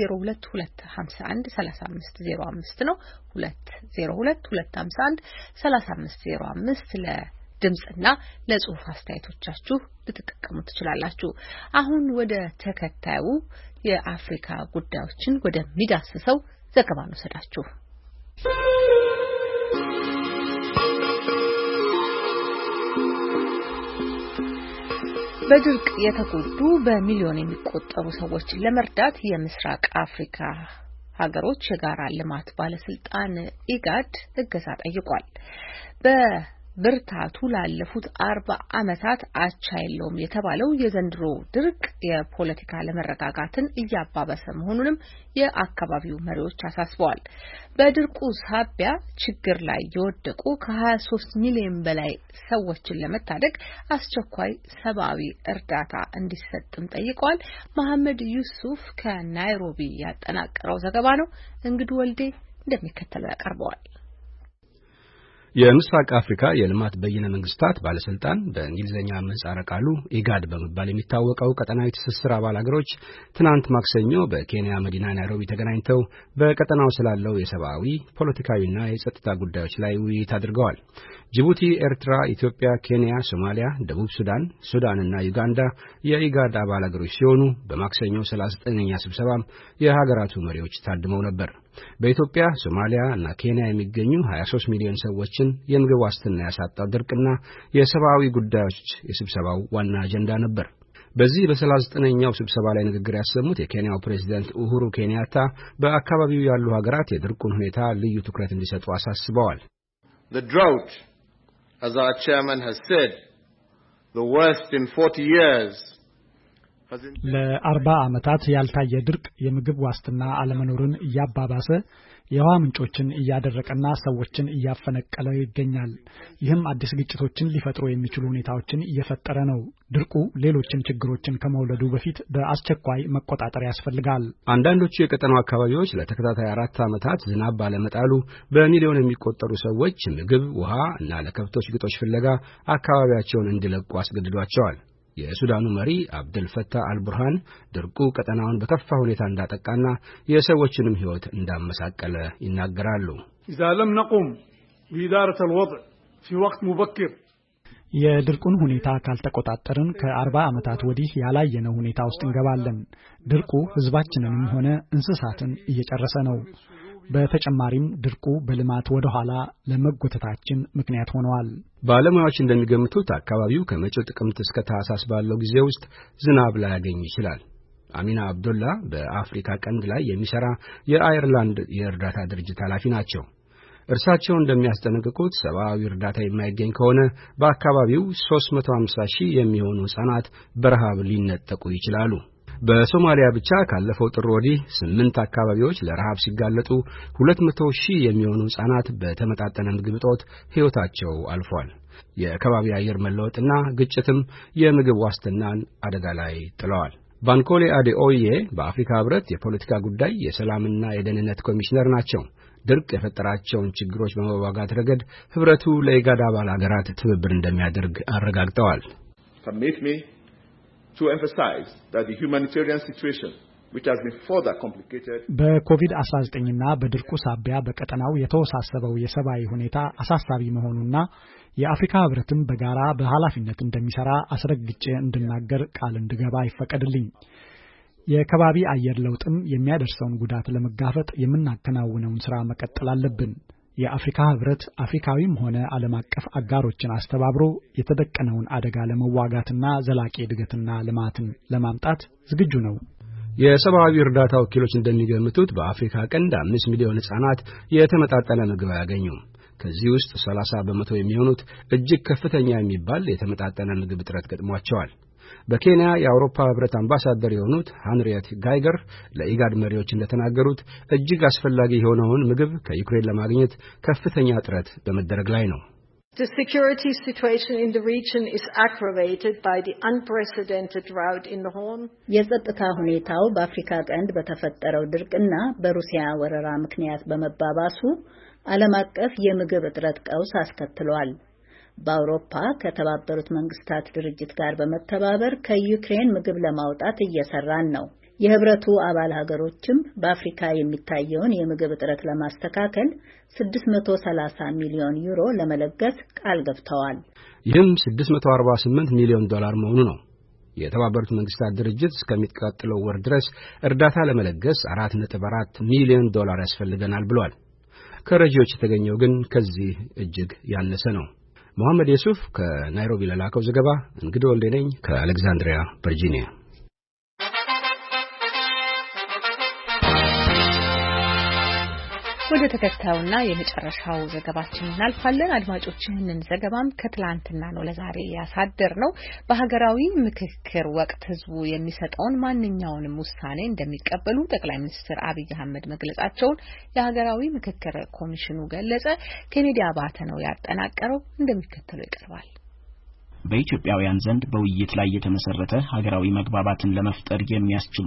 2022513505 ነው። 2022513505 ለድምጽና ለጽሁፍ አስተያየቶቻችሁ ልትጠቀሙ ትችላላችሁ። አሁን ወደ ተከታዩ የአፍሪካ ጉዳዮችን ወደሚዳስሰው ዘገባ ነው ሰዳችሁ። በድርቅ የተጎዱ በሚሊዮን የሚቆጠሩ ሰዎችን ለመርዳት የምስራቅ አፍሪካ ሀገሮች የጋራ ልማት ባለስልጣን ኢጋድ እገዛ ጠይቋል። በብርታቱ ላለፉት 40 ዓመታት አቻ የለውም የተባለው የዘንድሮ ድርቅ የፖለቲካ ለመረጋጋትን እያባበሰ መሆኑንም የአካባቢው መሪዎች አሳስበዋል። በድርቁ ሳቢያ ችግር ላይ የወደቁ ከ23 ሚሊዮን በላይ ሰዎችን ለመታደግ አስቸኳይ ሰብአዊ እርዳታ እንዲሰጥም ጠይቀዋል። መሐመድ ዩሱፍ ከናይሮቢ ያጠናቀረው ዘገባ ነው። እንግዱ ወልዴ እንደሚከተለው ያቀርበዋል። የምስራቅ አፍሪካ የልማት በይነ መንግስታት ባለስልጣን በእንግሊዝኛ ምህጻረ ቃሉ ኢጋድ በመባል የሚታወቀው ቀጠናዊ ትስስር አባል ሀገሮች ትናንት ማክሰኞ በኬንያ መዲና ናይሮቢ ተገናኝተው በቀጠናው ስላለው የሰብአዊ ፖለቲካዊና የጸጥታ ጉዳዮች ላይ ውይይት አድርገዋል። ጅቡቲ፣ ኤርትራ፣ ኢትዮጵያ፣ ኬንያ፣ ሶማሊያ፣ ደቡብ ሱዳን፣ ሱዳንና ዩጋንዳ የኢጋድ አባል ሀገሮች ሲሆኑ በማክሰኞ 39ኛ ስብሰባም የሀገራቱ መሪዎች ታድመው ነበር። በኢትዮጵያ፣ ሶማሊያ እና ኬንያ የሚገኙ 23 ሚሊዮን ሰዎችን የምግብ ዋስትና ያሳጣው ድርቅና የሰብአዊ ጉዳዮች የስብሰባው ዋና አጀንዳ ነበር። በዚህ በ39ኛው ስብሰባ ላይ ንግግር ያሰሙት የኬንያው ፕሬዝዳንት ኡሁሩ ኬንያታ በአካባቢው ያሉ ሀገራት የድርቁን ሁኔታ ልዩ ትኩረት እንዲሰጡ አሳስበዋል። The drought, as our chairman has said, the worst in 40 years. ለ40 ዓመታት ያልታየ ድርቅ የምግብ ዋስትና አለመኖርን እያባባሰ የውሃ ምንጮችን እያደረቀና ሰዎችን እያፈነቀለ ይገኛል። ይህም አዲስ ግጭቶችን ሊፈጥሩ የሚችሉ ሁኔታዎችን እየፈጠረ ነው። ድርቁ ሌሎችን ችግሮችን ከመውለዱ በፊት በአስቸኳይ መቆጣጠር ያስፈልጋል። አንዳንዶቹ የቀጠናው አካባቢዎች ለተከታታይ 4 ዓመታት ዝናብ ባለመጣሉ በሚሊዮን የሚቆጠሩ ሰዎች ምግብ፣ ውሃ እና ለከብቶች ግጦሽ ፍለጋ አካባቢያቸውን እንዲለቁ አስገድዷቸዋል። የሱዳኑ መሪ አብደል ፈታህ አልቡርሃን ድርቁ ቀጠናውን በከፋ ሁኔታ እንዳጠቃና የሰዎችንም ሕይወት እንዳመሳቀለ ይናገራሉ። إذا لم نقم بإدارة الوضع في وقت مبكر የድርቁን ሁኔታ ካልተቆጣጠርን ከ40 ዓመታት ወዲህ ያላየነው ሁኔታ ውስጥ እንገባለን። ድርቁ ህዝባችንንም ሆነ እንስሳትን እየጨረሰ ነው። በተጨማሪም ድርቁ በልማት ወደ ኋላ ለመጎተታችን ምክንያት ሆኗል። ባለሙያዎች እንደሚገምቱት አካባቢው ከመጪው ጥቅምት እስከ ታህሳስ ባለው ጊዜ ውስጥ ዝናብ ላያገኝ ይችላል። አሚና አብዱላ በአፍሪካ ቀንድ ላይ የሚሰራ የአየርላንድ የእርዳታ ድርጅት ኃላፊ ናቸው። እርሳቸው እንደሚያስጠነቅቁት ሰብአዊ እርዳታ የማይገኝ ከሆነ በአካባቢው 350,000 የሚሆኑ ህጻናት በረሃብ ሊነጠቁ ይችላሉ። በሶማሊያ ብቻ ካለፈው ጥር ወዲህ 8 አካባቢዎች ለረሃብ ሲጋለጡ 200,000 የሚሆኑ ህጻናት በተመጣጠነ ምግብ እጦት ህይወታቸው አልፏል። የከባቢ አየር መለወጥና ግጭትም የምግብ ዋስትናን አደጋ ላይ ጥለዋል። ባንኮሌ አዴኦዬ በአፍሪካ ህብረት የፖለቲካ ጉዳይ የሰላምና የደህንነት ኮሚሽነር ናቸው። ድርቅ የፈጠራቸውን ችግሮች በመዋጋት ረገድ ህብረቱ ለኢጋድ አባል ሀገራት ትብብር እንደሚያደርግ አረጋግጠዋል። Permit me to emphasize that the humanitarian situation which has been further complicated በኮቪድ-19 እና በድርቁ ሳቢያ በቀጠናው የተወሳሰበው የሰብአዊ ሁኔታ አሳሳቢ መሆኑና የአፍሪካ ህብረትም በጋራ በኃላፊነት እንደሚሰራ አስረግጬ እንድናገር ቃል እንድገባ ይፈቀድልኝ። የከባቢ አየር ለውጥም የሚያደርሰውን ጉዳት ለመጋፈጥ የምናከናውነውን ሥራ መቀጠል አለብን። የአፍሪካ ህብረት አፍሪካዊም ሆነ ዓለም አቀፍ አጋሮችን አስተባብሮ የተደቀነውን አደጋ ለመዋጋትና ዘላቂ እድገትና ልማትን ለማምጣት ዝግጁ ነው። የሰብአዊ እርዳታ ወኪሎች እንደሚገምቱት በአፍሪካ ቀንድ 5 ሚሊዮን ህጻናት የተመጣጠነ ምግብ አያገኙም። ከዚህ ውስጥ 30% የሚሆኑት እጅግ ከፍተኛ የሚባል የተመጣጠነ ምግብ እጥረት ገጥሟቸዋል። በኬንያ የአውሮፓ ህብረት አምባሳደር የሆኑት ሃንሪየት ጋይገር ለኢጋድ መሪዎች እንደተናገሩት እጅግ አስፈላጊ የሆነውን ምግብ ከዩክሬን ለማግኘት ከፍተኛ ጥረት በመደረግ ላይ ነው። The security situation in the region is aggravated by the unprecedented drought in the Horn. የጸጥታ ሁኔታው በአፍሪካ ቀንድ በተፈጠረው ድርቅና በሩሲያ ወረራ ምክንያት በመባባሱ ዓለም አቀፍ የምግብ እጥረት ቀውስ አስከትሏል። በአውሮፓ ከተባበሩት መንግስታት ድርጅት ጋር በመተባበር ከዩክሬን ምግብ ለማውጣት እየሰራን ነው። የህብረቱ አባል ሀገሮችም በአፍሪካ የሚታየውን የምግብ እጥረት ለማስተካከል 630 ሚሊዮን ዩሮ ለመለገስ ቃል ገብተዋል። ይህም $648 ሚሊዮን መሆኑ ነው። የተባበሩት መንግስታት ድርጅት እስከሚቀጥለው ወር ድረስ እርዳታ ለመለገስ $4.4 ሚሊዮን ያስፈልገናል ብሏል። ከረጂዎች የተገኘው ግን ከዚህ እጅግ ያነሰ ነው። መሐመድ የሱፍ ከናይሮቢ ለላከው ዘገባ እንግዲህ ወልዴ ነኝ ከአሌክዛንድሪያ ቨርጂኒያ። ወደ ተከታዩና የመጨረሻው ዘገባችን እናልፋለን። አድማጮች ይህንን ዘገባም ከትላንትና ነው ለዛሬ ያሳደር ነው። በሀገራዊ ምክክር ወቅት ህዝቡ የሚሰጠውን ማንኛውንም ውሳኔ እንደሚቀበሉ ጠቅላይ ሚኒስትር አብይ አህመድ መግለጻቸውን የሀገራዊ ምክክር ኮሚሽኑ ገለጸ። ኬኔዲ አባተ ነው ያጠናቀረው፣ እንደሚከተለው ይቀርባል። በኢትዮጵያውያን ዘንድ በውይይት ላይ የተመሰረተ ሀገራዊ መግባባትን ለመፍጠር የሚያስችሉ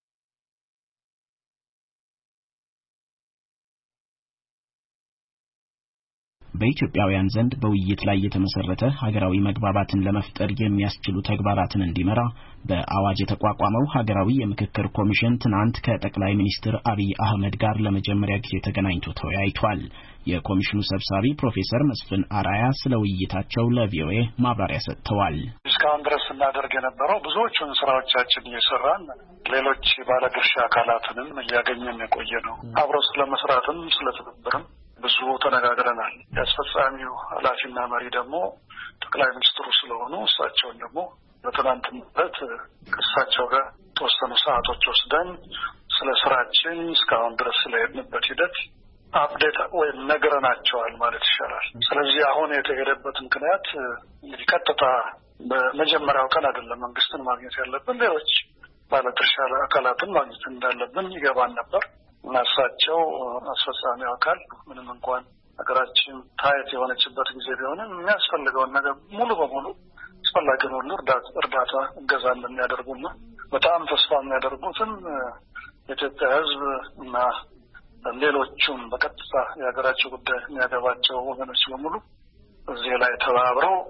በኢትዮጵያውያን ዘንድ በውይይት ላይ የተመሰረተ ሀገራዊ መግባባትን ለመፍጠር የሚያስችሉ ተግባራትን እንዲመራ በአዋጅ የተቋቋመው ሀገራዊ የምክክር ኮሚሽን ትናንት ከጠቅላይ ሚኒስትር አብይ አህመድ ጋር ለመጀመሪያ ጊዜ ተገናኝቶ ተወያይቷል። የኮሚሽኑ ሰብሳቢ ፕሮፌሰር መስፍን አራያ ስለ ውይይታቸው ለቪኦኤ ማብራሪያ ሰጥተዋል። እስካሁን ድረስ እናደርግ የነበረው ብዙዎቹን ስራዎቻችን እየሰራን ሌሎች ባለድርሻ አካላትንም እያገኘን የቆየ ነው። አብሮ ስለመስራትም ስለትብብርም ብዙ ተነጋግረናል። የአስፈጻሚው ኃላፊና መሪ ደግሞ ጠቅላይ ሚኒስትሩ ስለሆኑ እሳቸውን ደግሞ በትናንትናው ከእሳቸው ጋር ተወሰኑ ሰዓቶች ወስደን ስለ ስራችን እስካሁን ድረስ ስለሄድንበት ሂደት አፕዴት ወይም ነግረናቸዋል ማለት ይሻላል። ስለዚህ አሁን የተሄደበት ምክንያት እንግዲህ ቀጥታ በመጀመሪያው ቀን አይደለም መንግስትን ማግኘት ያለብን፣ ሌሎች ባለድርሻ አካላትን ማግኘት እንዳለብን ይገባን ነበር። እሳቸው አስፈጻሚው አካል ምንም እንኳን ሀገራችን ታየት የሆነችበት ጊዜ ቢሆንም የሚያስፈልገውን ነገር ሙሉ በሙሉ አስፈላጊውን ሁሉ እርዳታ እገዛ እንደሚያደርጉና በጣም ተስፋ የሚያደርጉትን የኢትዮጵያ ሕዝብ እና ሌሎቹም በቀጥታ የሀገራቸው ጉዳይ የሚያገባቸው ወገኖች በሙሉ እዚህ ላይ ተባብረው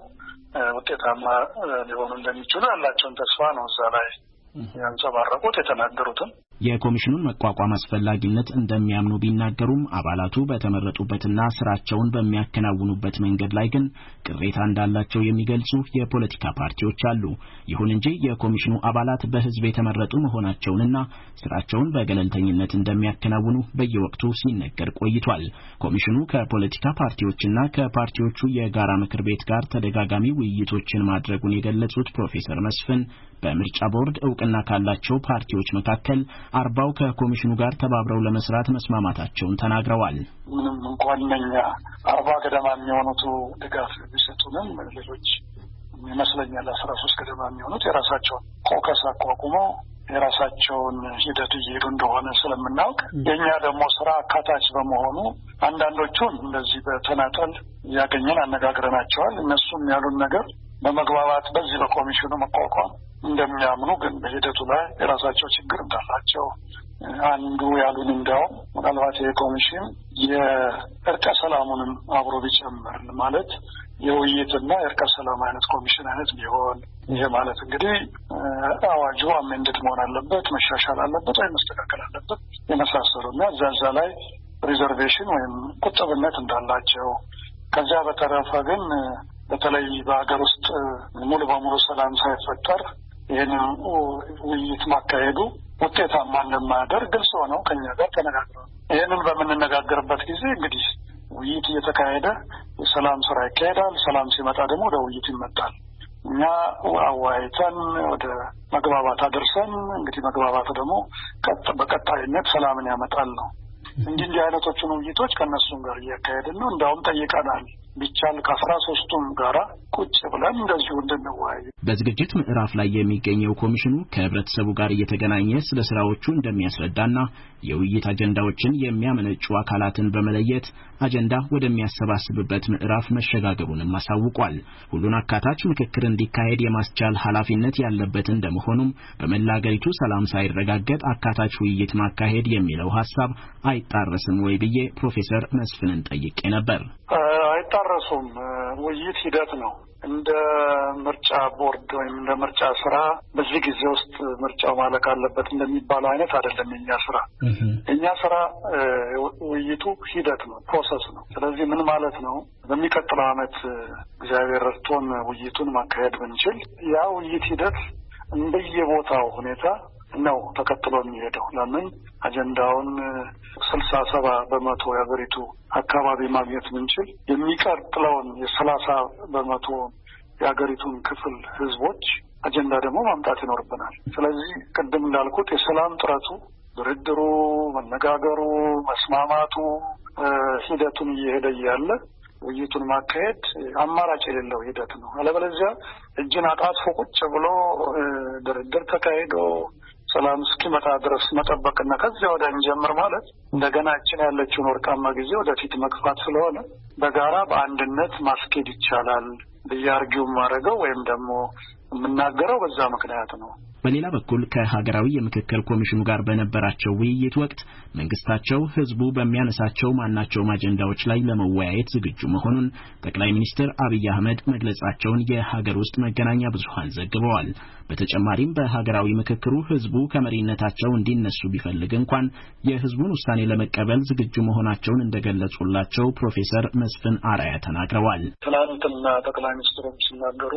ውጤታማ ሊሆኑ እንደሚችሉ ያላቸውን ተስፋ ነው እዛ ላይ ያንጸባረቁት የተናገሩትን። የኮሚሽኑን መቋቋም አስፈላጊነት እንደሚያምኑ ቢናገሩም አባላቱ በተመረጡበትና ስራቸውን በሚያከናውኑበት መንገድ ላይ ግን ቅሬታ እንዳላቸው የሚገልጹ የፖለቲካ ፓርቲዎች አሉ። ይሁን እንጂ የኮሚሽኑ አባላት በህዝብ የተመረጡ መሆናቸውንና ስራቸውን በገለልተኝነት እንደሚያከናውኑ በየወቅቱ ሲነገር ቆይቷል። ኮሚሽኑ ከፖለቲካ ፓርቲዎችና ከፓርቲዎቹ የጋራ ምክር ቤት ጋር ተደጋጋሚ ውይይቶችን ማድረጉን የገለጹት ፕሮፌሰር መስፍን በምርጫ ቦርድ እውቅና ካላቸው ፓርቲዎች መካከል 40 ከኮሚሽኑ ጋር ተባብረው ለመስራት መስማማታቸውን ተናግረዋል። ምንም እንኳን እኛ 40 ገደማ የሚሆኑት ድጋፍ ቢሰጡንም ሌሎች ይመስለኛል 13 ገደማ የሚሆኑት የራሳቸውን ኮከስ አቋቁመው የራሳቸውን ሂደት እየሄዱ እንደሆነ ስለምናውቅ የኛ ደግሞ ስራ አካታች በመሆኑ አንዳንዶቹን እንደዚህ በተናጠል ያገኘን አነጋግረናቸዋል። እነሱም ያሉን ነገር በመግባባት በዚህ በኮሚሽኑ መቋቋም እንደሚያምኑ ግን በሂደቱ ላይ የራሳቸው ችግር እንዳላቸው አንዱ ያሉን እንደውም ምናልባት የኮሚሽን የእርቀ ሰላሙንም አብሮ ቢጨምር ማለት የውይይትና የእርቀ ሰላም አይነት ኮሚሽን አይነት ቢሆን ይሄ ማለት እንግዲህ አዋጁ አሜንድድ መሆን አለበት፣ መሻሻል አለበት ወይ መስተካከል አለበት የመሳሰሉና እዛ ላይ ሪዘርቬሽን ወይም ቁጥብነት እንዳላቸው ከዚያ በተረፈ ግን በተለይ በአገር ውስጥ ሙሉ በሙሉ ሰላም ሳይፈጠር ይህንን ውይይት ማካሄዱ ውጤታማ እንደማያደርግ ግልጽ ሆነው ከኛ ጋር ተነጋግረዋል። ይህንን በምንነጋገርበት ጊዜ እንግዲህ ውይይት እየተካሄደ የሰላም ስራ ይካሄዳል። ሰላም ሲመጣ ደግሞ ወደ ውይይት ይመጣል። እኛ አዋይተን ወደ መግባባት አድርሰን እንግዲህ መግባባቱ ደግሞ በቀጣይነት ሰላምን ያመጣል ነው። እንዲህ አይነቶቹን ውይይቶች ከነሱም ጋር እያካሄድን ነው። እንዳውም ጠይቀናል ቢቻል ከ13ቱም ጋራ ቁጭ ብለን እንደዚሁ እንድንወያይ። በዝግጅት ምዕራፍ ላይ የሚገኘው ኮሚሽኑ ከህብረተሰቡ ጋር እየተገናኘ ስለ ስራዎቹ እንደሚያስረዳና የውይይት አጀንዳዎችን የሚያመነጩ አካላትን በመለየት አጀንዳ ወደሚያሰባስብበት ምዕራፍ መሸጋገሩንም አሳውቋል። ሁሉን አካታች ምክክር እንዲካሄድ የማስቻል ኃላፊነት ያለበት እንደመሆኑም በመላ አገሪቱ ሰላም ሳይረጋገጥ አካታች ውይይት ማካሄድ የሚለው ሐሳብ አይጣረስም ወይ ብዬ ፕሮፌሰር መስፍንን ጠይቄ ነበር። አይጣረሱም። ውይይት ሂደት ነው። እንደ ምርጫ ቦርድ ወይም እንደ ምርጫ ስራ በዚህ ጊዜ ውስጥ ምርጫው ማለቅ አለበት እንደሚባለው አይነት አይደለም የኛ ስራ። የኛ ስራ ውይይቱ ሂደት ነው፣ ፕሮሰስ ነው። ስለዚህ ምን ማለት ነው? በሚቀጥለው ዓመት እግዚአብሔር ረድቶን ውይይቱን ማካሄድ ብንችል ያ ውይይት ሂደት እንደየቦታው ሁኔታ ነው ተከትሎ የሚሄደው። ለምን አጀንዳውን 67% የሀገሪቱ አካባቢ ማግኘት ብንችል የሚቀጥለውን የ30% የሀገሪቱን ክፍል ህዝቦች አጀንዳ ደግሞ ማምጣት ይኖርብናል። ስለዚህ ቅድም እንዳልኩት የሰላም ጥረቱ፣ ድርድሩ፣ መነጋገሩ፣ መስማማቱ ሂደቱን እየሄደ እያለ ውይይቱን ማካሄድ አማራጭ የሌለው ሂደት ነው። አለበለዚያ እጅን አጣጥፎ ቁጭ ብሎ ድርድር ተካሂዶ ሰላም እስኪመጣ ድረስ መጠበቅና ከዚያ ወደ እንጀምር ማለት እንደገና እችን ያለችውን ወርቃማ ጊዜ ወደፊት መግፋት ስለሆነ በጋራ በአንድነት ማስኬድ ይቻላል ብያርጊው ማረገው ወይም ደግሞ የምናገረው በዛ ምክንያት ነው። በሌላ በኩል ከሀገራዊ የምክክር ኮሚሽኑ ጋር በነበራቸው ውይይት ወቅት መንግስታቸው ህዝቡ በሚያነሳቸው ማናቸውም አጀንዳዎች ላይ ለመወያየት ዝግጁ መሆኑን ጠቅላይ ሚኒስትር አብይ አህመድ መግለጻቸውን የሀገር ውስጥ መገናኛ ብዙሃን ዘግበዋል። በተጨማሪም በሀገራዊ ምክክሩ ህዝቡ ከመሪነታቸው እንዲነሱ ቢፈልግ እንኳን የህዝቡን ውሳኔ ለመቀበል ዝግጁ መሆናቸውን እንደገለጹላቸው ፕሮፌሰር መስፍን አርአያ ተናግረዋል። ትናንትና ጠቅላይ ሚኒስትሩም ሲናገሩ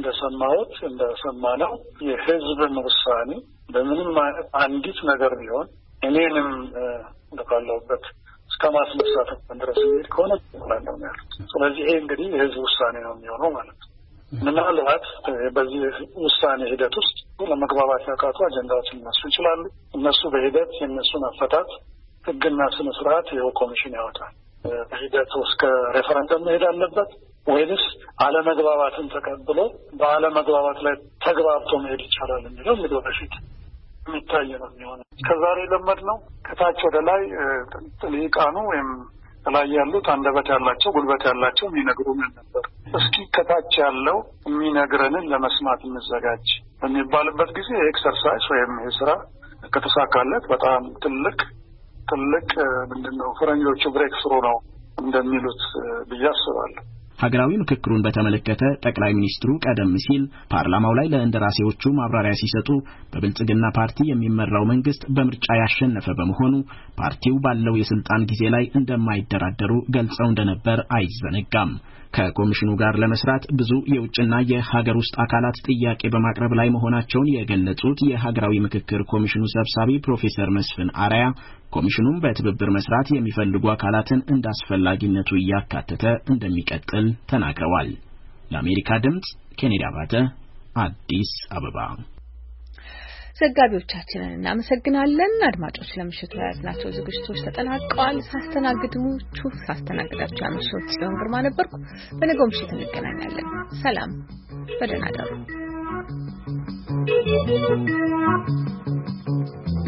እንደሰማነው የህዝብን ውሳኔ በምንም አንዲት ነገር ቢሆን እኔንም ለካለውበት እስከ ማስነሳት ድረስ የሚሄድ ከሆነ ይላለው ነው ያሉት። ስለዚህ ይሄ እንግዲህ የህዝብ ውሳኔ ነው የሚሆነው ማለት ነው። ምናልባት በዚህ ውሳኔ ሂደት ውስጥ ለመግባባት ያቃቱ አጀንዳዎች ሊነሱ ይችላሉ። እነሱ በሂደት የነሱን አፈታት ህግና ስነ ስርዓት ይኸው ኮሚሽን ያወጣል። በሂደቱ እስከ ሬፈረንደም መሄድ አለበት ወይስ አለመግባባትን ተቀብሎ በአለመግባባት ላይ ተግባብቶ መሄድ ይቻላል የሚለው እንግዲህ ወደፊት የሚታይ ነው የሚሆነው። ከዛሬ ለመድነው ከታች ወደ ላይ ጥልቃኑ ወይም ላይ ያሉት አንደበት ያላቸው ጉልበት ያላቸው የሚነግሩን ነበር። እስኪ ከታች ያለው የሚነግረንን ለመስማት እንዘጋጅ በሚባልበት ጊዜ ኤክሰርሳይዝ ወይም የስራ ከተሳካለት በጣም ትልቅ ምንድነው ፈረንጆቹ ብሬክ ስሩ ነው እንደሚሉት ብዬ አስባለሁ። ሀገራዊ ምክክሩን በተመለከተ ጠቅላይ ሚኒስትሩ ቀደም ሲል ፓርላማው ላይ ለእንደራሴዎቹ ማብራሪያ ሲሰጡ በብልጽግና ፓርቲ የሚመራው መንግስት በምርጫ ያሸነፈ በመሆኑ ፓርቲው ባለው የስልጣን ጊዜ ላይ እንደማይደራደሩ ገልጸው እንደነበር አይዘነጋም። ከኮሚሽኑ ጋር ለመስራት ብዙ የውጭና የሀገር ውስጥ አካላት ጥያቄ በማቅረብ ላይ መሆናቸውን የገለጹት የሀገራዊ ምክክር ኮሚሽኑ ሰብሳቢ ፕሮፌሰር መስፍን አራያ ኮሚሽኑም በትብብር መስራት የሚፈልጉ አካላትን እንዳስፈላጊነቱ እያካተተ እንደሚቀጥል ተናግረዋል። ለአሜሪካ ድምጽ ኬኔዲ አባተ አዲስ አበባ። ዘጋቢዎቻችንን እናመሰግናለን። አድማጮች ለምሽቱ ያዝናቸው ዝግጅቶች ተጠናቀዋል። ሳስተናግዳችሁ ያመሸሁት ጽዮን ግርማ ነበርኩ። በነገው ምሽት እንገናኛለን። ሰላም፣ በደህና እደሩ።